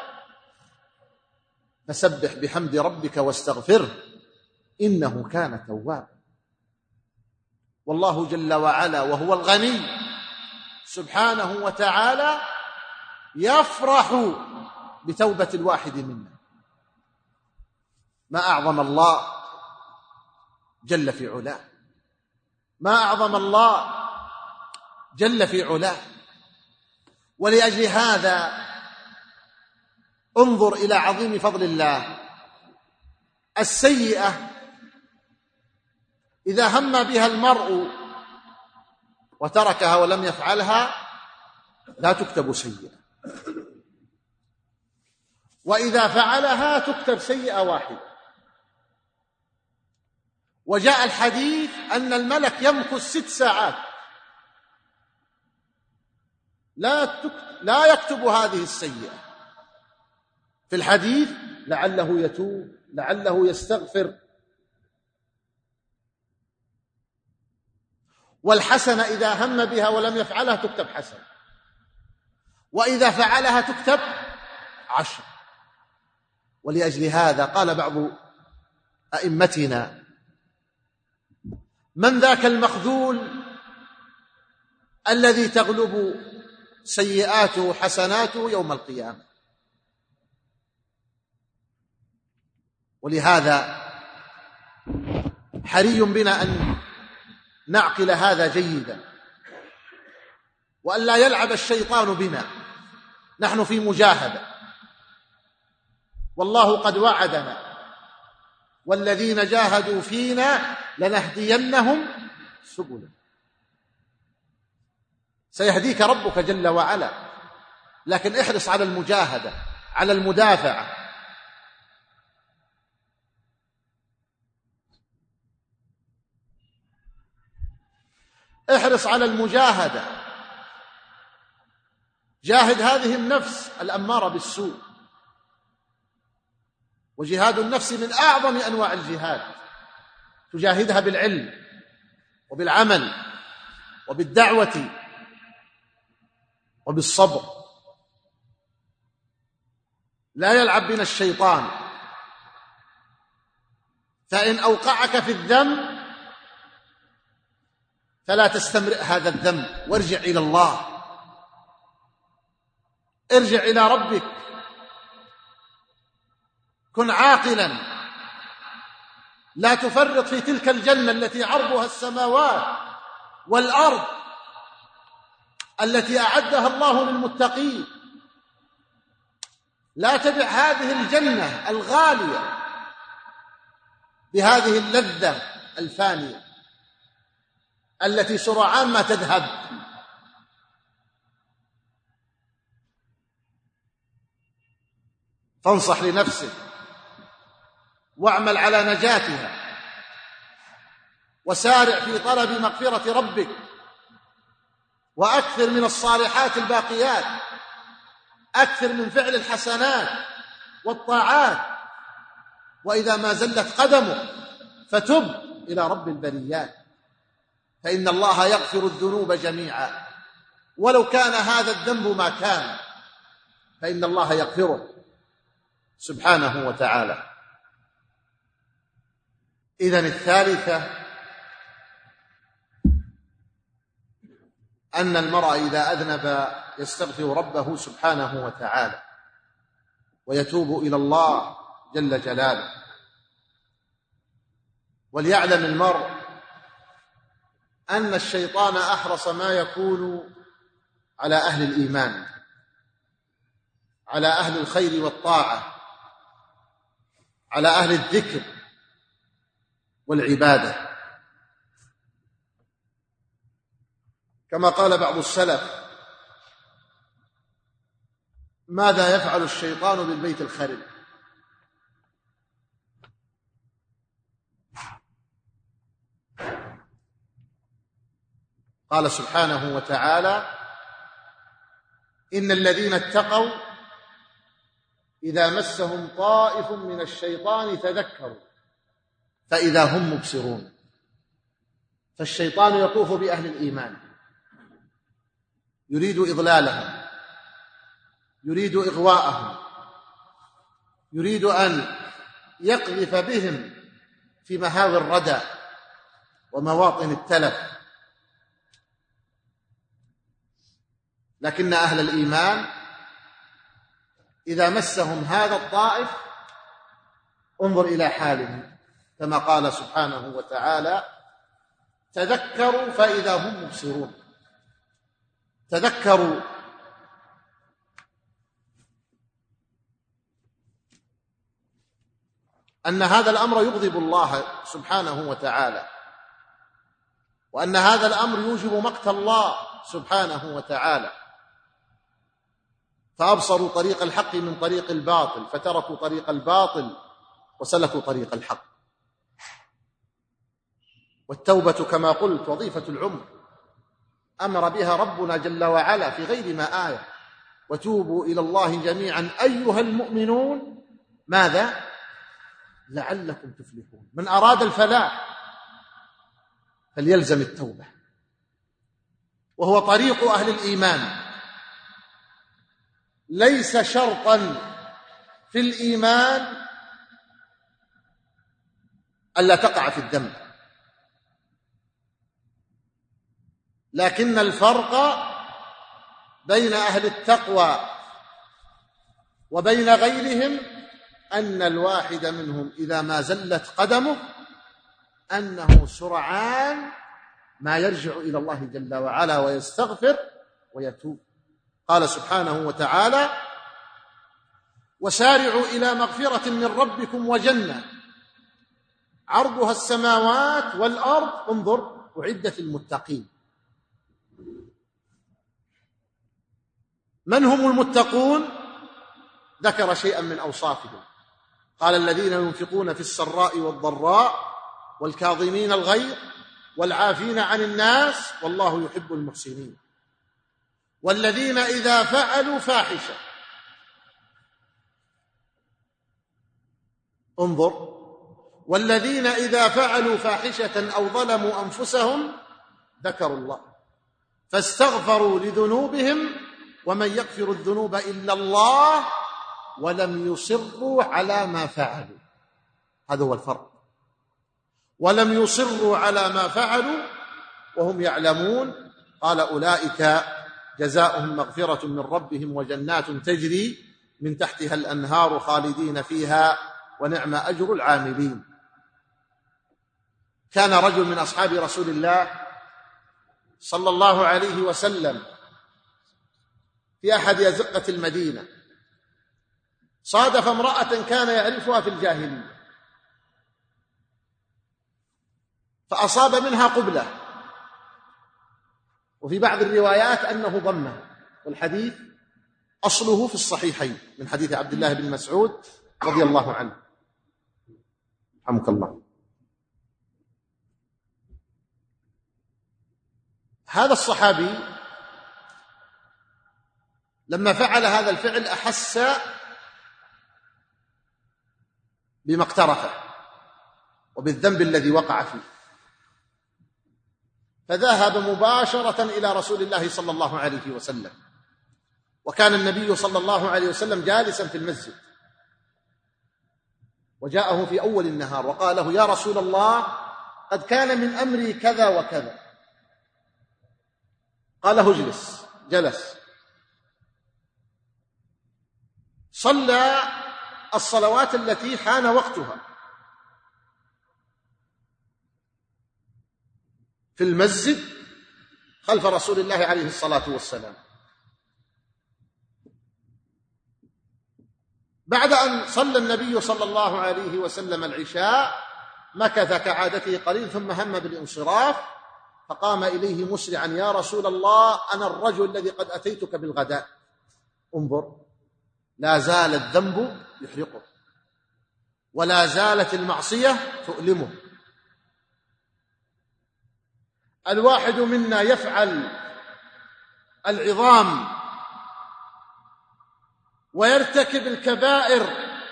فسبح بحمد ربك واستغفره إنه كان توابا. والله جل وعلا وهو الغني سبحانه وتعالى يفرح بتوبة الواحد منا. ما أعظم الله جل في علاه، ما أعظم الله جل في علاه. ولأجل هذا انظر إلى عظيم فضل الله. السيئة إذا هم بها المرء وتركها ولم يفعلها لا تكتب سيئة، وإذا فعلها تكتب سيئة واحدة. وجاء الحديث أن الملك يمكث 6 ساعات لا يكتب هذه السيئة، في الحديث لعله يتوب، لعله يستغفر. والحسنة إذا هم بها ولم يفعلها تكتب حسنة، وإذا فعلها تكتب 10. ولأجل هذا قال بعض أئمتنا: من ذاك المخذول الذي تغلب سيئاته حسناته يوم القيامة؟ ولهذا حري بنا أن نعقل هذا جيدا، وأن لا يلعب الشيطان بنا. نحن في مجاهدة، والله قد وعدنا: والذين جاهدوا فينا لنهدينهم سبلنا. سيهديك ربك جل وعلا، لكن احرص على المجاهدة، على المدافعة. احرص على المجاهدة، جاهد هذه النفس الأمارة بالسوء. وجهاد النفس من أعظم أنواع الجهاد، تجاهدها بالعلم وبالعمل وبالدعوة وبالصبر. لا يلعب بنا الشيطان، فإن أوقعك في الذنب فلا تستمرئ هذا الذنب، وارجع إلى الله، ارجع إلى ربك، كن عاقلا، لا تفرط في تلك الجنة التي عرضها السماوات والأرض، التي أعدها الله للمتقين. لا تبع هذه الجنة الغالية بهذه اللذة الفانية التي سرعان ما تذهب. فانصح لنفسك واعمل على نجاتها، وسارع في طلب مغفرة ربك، وأكثر من الصالحات الباقيات، أكثر من فعل الحسنات والطاعات. وإذا ما زلت قدمك فتب إلى رب البريات، فإن الله يغفر الذنوب جميعا، ولو كان هذا الذنب ما كان فإن الله يغفره سبحانه وتعالى. إذن الثالثة أن المرء إذا أذنب يستغفر ربه سبحانه وتعالى ويتوب إلى الله جل جلاله. وليعلم المرء أن الشيطان أحرص ما يكون على أهل الإيمان، على أهل الخير والطاعة، على أهل الذكر والعبادة، كما قال بعض السلف: ماذا يفعل الشيطان بالبيت الخرب؟ قال سبحانه وتعالى: إن الذين اتقوا إذا مسهم طائف من الشيطان تذكروا فإذا هم مبصرون. فالشيطان يطوف بأهل الإيمان، يريد إضلالهم، يريد إغواءهم، يريد أن يقذف بهم في مهاوي الردى ومواطن التلف. لكن أهل الإيمان إذا مسهم هذا الطائف انظر إلى حالهم، كما قال سبحانه وتعالى: تذكروا فإذا هم مبصرون. تذكروا أن هذا الأمر يغضب الله سبحانه وتعالى، وأن هذا الأمر يوجب مقت الله سبحانه وتعالى، فأبصروا طريق الحق من طريق الباطل، فتركوا طريق الباطل وسلكوا طريق الحق. والتوبة كما قلت وظيفة العمر، أمر بها ربنا جل وعلا في غير ما آية، وتوبوا إلى الله جميعا أيها المؤمنون ماذا؟ لعلكم تفلحون. من أراد الفلاح فليلزم التوبة، وهو طريق أهل الإيمان. ليس شرطا في الإيمان ألا تقع في الذنب، لكن الفرق بين أهل التقوى وبين غيرهم أن الواحد منهم إذا ما زلت قدمه أنه سرعان ما يرجع إلى الله جل وعلا ويستغفر ويتوب. قال سبحانه وتعالى: وسارعوا إلى مغفرة من ربكم وجنة عرضها السماوات والأرض، انظر، أعدت للمتقين. من هم المتقون؟ ذكر شيئا من أوصافهم، قال: الذين ينفقون في السراء والضراء والكاظمين الغيظ والعافين عن الناس والله يحب المحسنين، والذين إذا فعلوا فاحشة، انظر، والذين إذا فعلوا فاحشة أو ظلموا أنفسهم ذكروا الله فاستغفروا لذنوبهم ومن يغفر الذنوب إلا الله ولم يصروا على ما فعلوا. هذا هو الفرق، ولم يصروا على ما فعلوا وهم يعلمون. قال: أولئك جزاؤهم مغفرة من ربهم وجنات تجري من تحتها الأنهار خالدين فيها ونعم أجر العاملين. كان رجل من أصحاب رسول الله صلى الله عليه وسلم في أحد أزقة المدينة، صادف امرأة كان يعرفها في الجاهلية، فأصاب منها قبلة، وفي بعض الروايات أنه ضمها، والحديث أصله في الصحيحين من حديث عبد الله بن مسعود رضي الله عنه. رحمك الله. هذا الصحابي لما فعل هذا الفعل أحس بما اقترفه وبالذنب الذي وقع فيه، فذهب مباشرة إلى رسول الله صلى الله عليه وسلم، وكان النبي صلى الله عليه وسلم جالسا في المسجد، وجاءه في أول النهار وقال له: يا رسول الله، قد كان من أمري كذا وكذا. قال له: اجلس. جلس، صلى الصلوات التي حان وقتها في المسجد خلف رسول الله عليه الصلاة والسلام. بعد أن صلى النبي صلى الله عليه وسلم العشاء مكث كعادته قليل ثم هم بالانصراف، فقام إليه مسرعا: يا رسول الله، أنا الرجل الذي قد أتيتك بالغداء. انظر، لا زال الذنب يحرقه ولا زالت المعصية تؤلمه. الواحد منا يفعل العظام ويرتكب الكبائر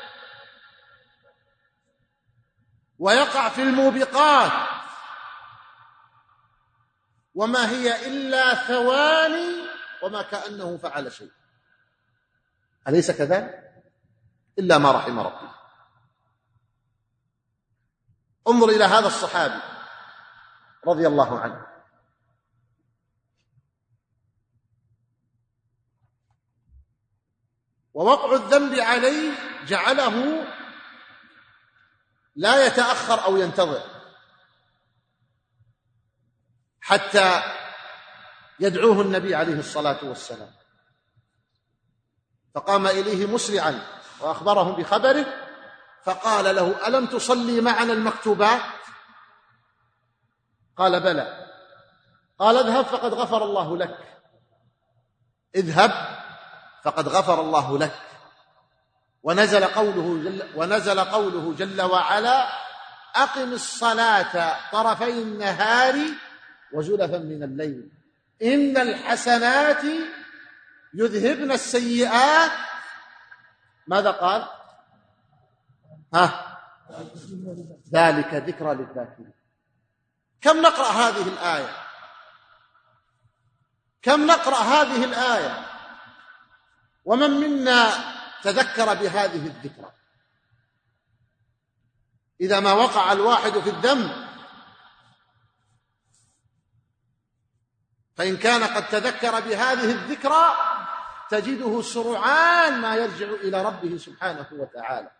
ويقع في الموبقات وما هي إلا ثواني وما كأنه فعل شيء، أليس كذلك؟ إلا ما رحم ربي. انظر إلى هذا الصحابي رضي الله عنه، ووقع الذنب عليه جعله لا يتأخر أو ينتظر حتى يدعوه النبي عليه الصلاة والسلام، فقام إليه مسرعا وأخبرهم بخبره، فقال له: ألم تصلي معنا المكتوبات؟ قال: بلى. قال: اذهب فقد غفر الله لك. اذهب فقد غفر الله لك. ونزل قوله جل وعلا: أقم الصلاة طرفي النهار وزلفا من الليل إن الحسنات يذهبن السيئات، ماذا قال؟ ذلك ذكرى للذاكرين. كم نقرأ هذه الآية؟ كم نقرأ هذه الآية ومن منا تذكر بهذه الذكرى؟ إذا ما وقع الواحد في الذنب فإن كان قد تذكر بهذه الذكرى تجده سرعان ما يرجع إلى ربه سبحانه وتعالى،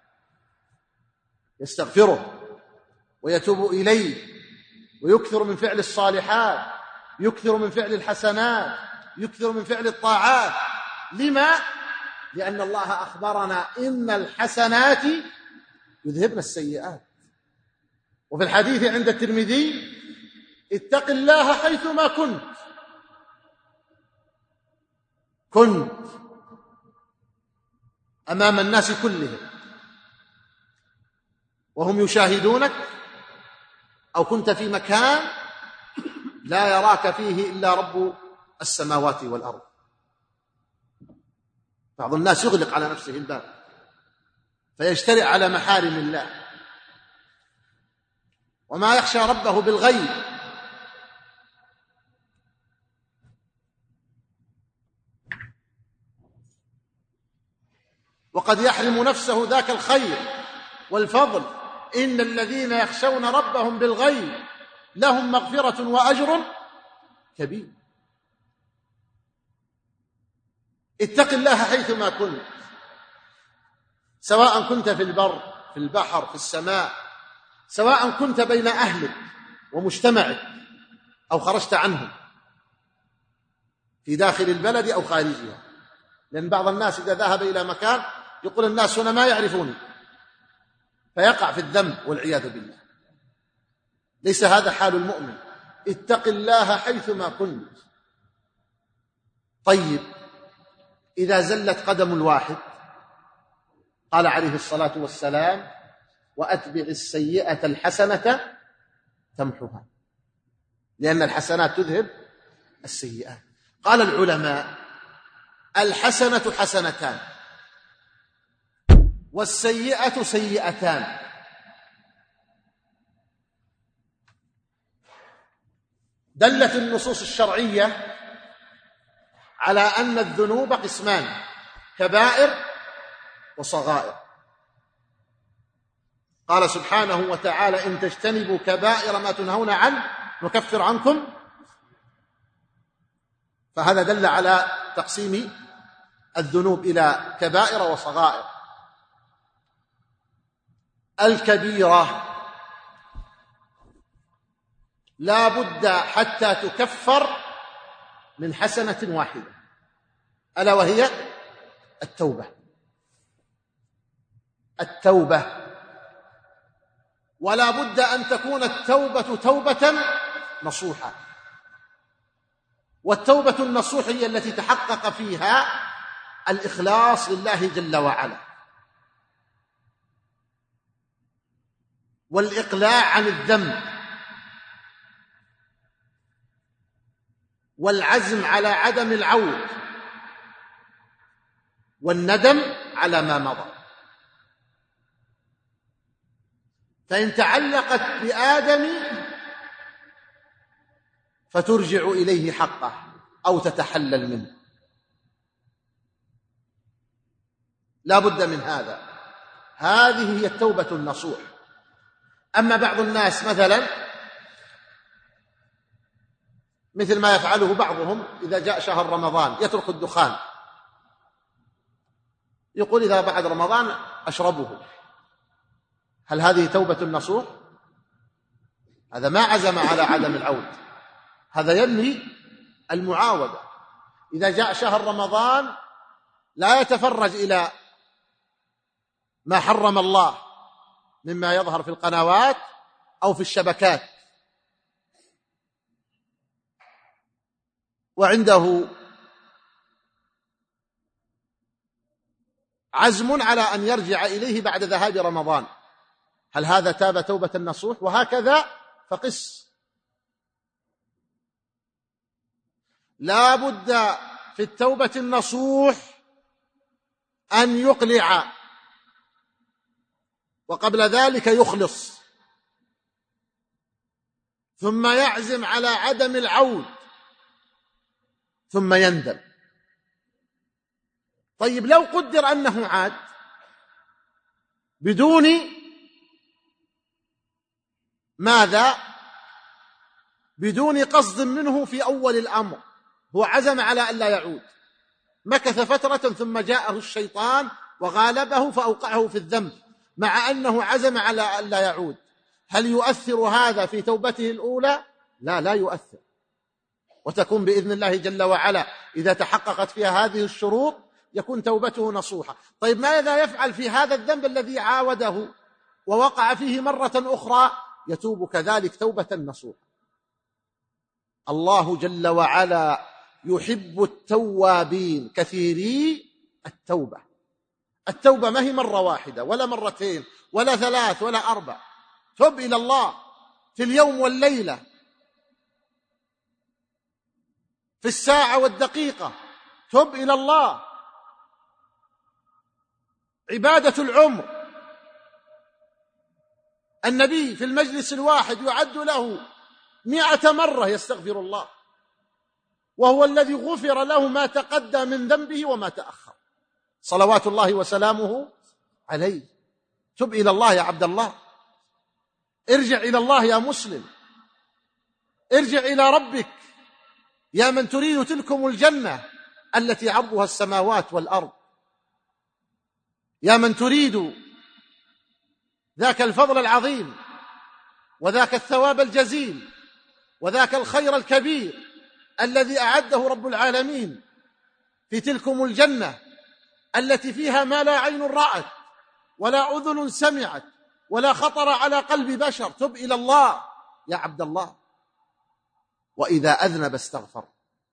يستغفره ويتوب إليه ويكثر من فعل الصالحات، يكثر من فعل الحسنات، يكثر من فعل الطاعات. لما؟ لأن الله أخبرنا إن الحسنات يذهبن السيئات. وفي الحديث عند الترمذي: اتق الله حيثما كنت أمام الناس كلهم وهم يشاهدونك، أو كنت في مكان لا يراك فيه إلا رب السماوات والأرض. بعض الناس يغلق على نفسه الباب فيجترئ على محارم الله وما يخشى ربه بالغيب. وقد يحرم نفسه ذاك الخير والفضل. إن الذين يخشون ربهم بالغيب لهم مغفرة وأجر كبير. اتق الله حيثما كنت، سواء كنت في البر، في البحر، في السماء، سواء كنت بين أهلك ومجتمعك أو خرجت عنهم، في داخل البلد أو خارجها. لأن بعض الناس إذا ذهب إلى مكان يقول الناس هنا ما يعرفوني، فيقع في الذنب والعياذ بالله. ليس هذا حال المؤمن. اتق الله حيثما كنت. طيب، إذا زلت قدم الواحد قال عليه الصلاة والسلام: وأتبع السيئة الحسنة تمحها، لأن الحسنات تذهب السيئات. قال العلماء: الحسنة حسنتان والسيئة سيئتان. دلت النصوص الشرعية على أن الذنوب قسمان: كبائر وصغائر. قال سبحانه وتعالى: إن تجتنبوا كبائر ما تنهون عنه نكفر عنكم. فهذا دل على تقسيم الذنوب إلى كبائر وصغائر. الكبيرة لا بد حتى تكفر من حسنة واحدة، ألا وهي التوبة. ولا بد أن تكون التوبة توبة نصوحة. والتوبة النصوح هي التي تحقق فيها الإخلاص لله جل وعلا، والإقلاع عن الذنب، والعزم على عدم العود، والندم على ما مضى. فإن تعلقت بآدم فترجع إليه حقه أو تتحلل منه، لا بد من هذا. هذه هي التوبة النصوح. أما بعض الناس مثلا مثل ما يفعله بعضهم إذا جاء شهر رمضان يترك الدخان، يقول إذا بعد رمضان أشربه. هل هذه توبة نصوح؟ هذا ما عزم على عدم العود، هذا ينوي المعاودة. إذا جاء شهر رمضان لا يتفرج إلى ما حرم الله مما يظهر في القنوات أو في الشبكات، وعنده عزم على أن يرجع إليه بعد ذهاب رمضان. هل هذا تاب توبة النصوح؟ وهكذا فقس. لا بد في التوبة النصوح أن يقلع، وقبل ذلك يخلص، ثم يعزم على عدم العود، ثم يندم. طيب لو قدر أنه عاد بدون ماذا؟ بدون قصد منه في أول الأمر، هو عزم على أن لا يعود، مكث فترة ثم جاءه الشيطان وغالبه فأوقعه في الذنب مع أنه عزم على أن لا يعود، هل يؤثر هذا في توبته الأولى؟ لا يؤثر، وتكون بإذن الله جل وعلا إذا تحققت فيها هذه الشروط يكون توبته نصوحة. طيب ماذا يفعل في هذا الذنب الذي عاوده ووقع فيه مرة أخرى؟ يتوب كذلك توبة نصوحة. الله جل وعلا يحب التوابين كثيري التوبة. التوبة ما هي مرة واحدة ولا مرتين ولا ثلاث ولا أربع، تب إلى الله في اليوم والليلة، في الساعة والدقيقة، تب إلى الله، عبادة العمر. النبي في المجلس الواحد يعد له 100 مرة يستغفر الله، وهو الذي غفر له ما تقدم من ذنبه وما تأخر، صلوات الله وسلامه عليه. تب إلى الله يا عبد الله، ارجع إلى الله يا مسلم، ارجع إلى ربك يا من تريد تلكم الجنة التي عرضها السماوات والأرض، يا من تريد ذاك الفضل العظيم وذاك الثواب الجزيل وذاك الخير الكبير الذي أعده رب العالمين في تلكم الجنة التي فيها ما لا عين رأت ولا أذن سمعت ولا خطر على قلب بشر. تب إلى الله يا عبد الله. وإذا أذنب استغفر،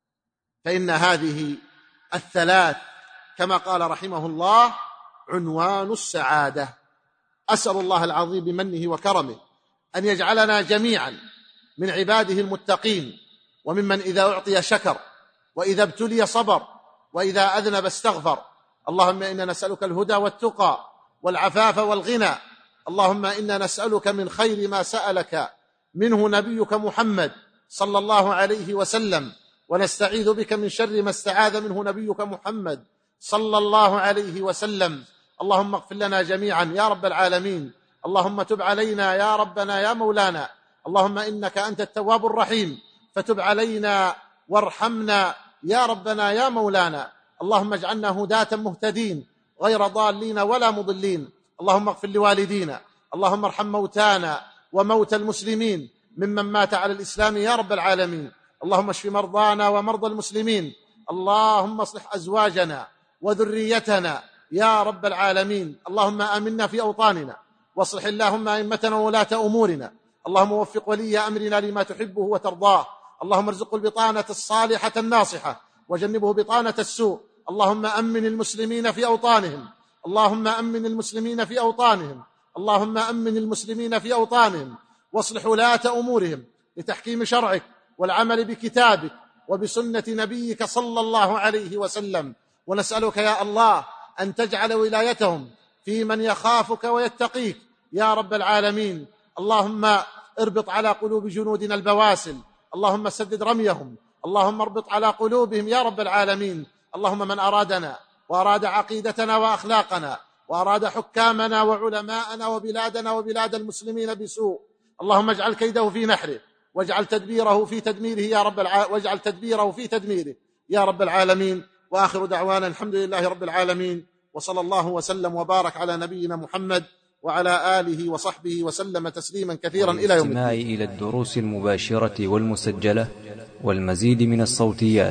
فإن هذه الثلاث كما قال رحمه الله عنوان السعادة. أسأل الله العظيم بمنه وكرمه أن يجعلنا جميعا من عباده المتقين، وممن إذا أعطي شكر، وإذا ابتلي صبر، وإذا أذنب استغفر. اللهم إنا نسألك الهدى والتقى والعفاف والغنى. اللهم إنا نسألك من خير ما سألك منه نبيك محمد صلى الله عليه وسلم، ونستعيذ بك من شر ما استعاذ منه نبيك محمد صلى الله عليه وسلم. اللهم اغفر لنا جميعا يا رب العالمين. اللهم تب علينا يا ربنا يا مولانا. اللهم إنك أنت التواب الرحيم، فتب علينا وارحمنا يا ربنا يا مولانا. اللهم اجعلنا هداة مهتدين غير ضالين ولا مضلين. اللهم اغفر لوالدينا، اللهم ارحم موتانا وموتى المسلمين ممن مات على الإسلام يا رب العالمين. اللهم اشف مرضانا ومرضى المسلمين. اللهم اصلح أزواجنا وذريتنا يا رب العالمين. اللهم آمنا في أوطاننا، واصلح اللهم أئمتنا وولاة أمورنا. اللهم وفق ولي أمرنا لما تحبه وترضاه. اللهم ارزقه البطانة الصالحة الناصحة، وجنبه بطانة السوء. اللهم أمن المسلمين في أوطانهم، اللهم أمن المسلمين في أوطانهم، اللهم أمن المسلمين في أوطانهم، واصلح ولاة أمورهم لتحكيم شرعك والعمل بكتابك وبسنة نبيك صلى الله عليه وسلم. ونسألك يا الله أن تجعل ولايتهم في من يخافك ويتقيك يا رب العالمين. اللهم اربط على قلوب جنودنا البواسل، اللهم سدد رميهم، اللهم اربط على قلوبهم يا رب العالمين. اللهم من أرادنا وأراد عقيدتنا وأخلاقنا وأراد حكامنا وعلماءنا وبلادنا وبلاد المسلمين بسوء، اللهم اجعل كيده في نحره، واجعل تدبيره في تدميره يا رب واجعل تدبيره في تدميره يا رب العالمين. وآخر دعوانا الحمد لله رب العالمين، وصلى الله وسلم وبارك على نبينا محمد وعلى آله وصحبه وسلم تسليما كثيرا إلى يوم الدين. إلى الدروس المباشرة والمسجلة والمزيد من الصوتيات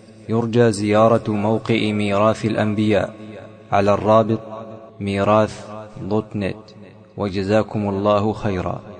يرجى زيارة موقع ميراث الأنبياء على الرابط ميراث.net. وجزاكم الله خيرا.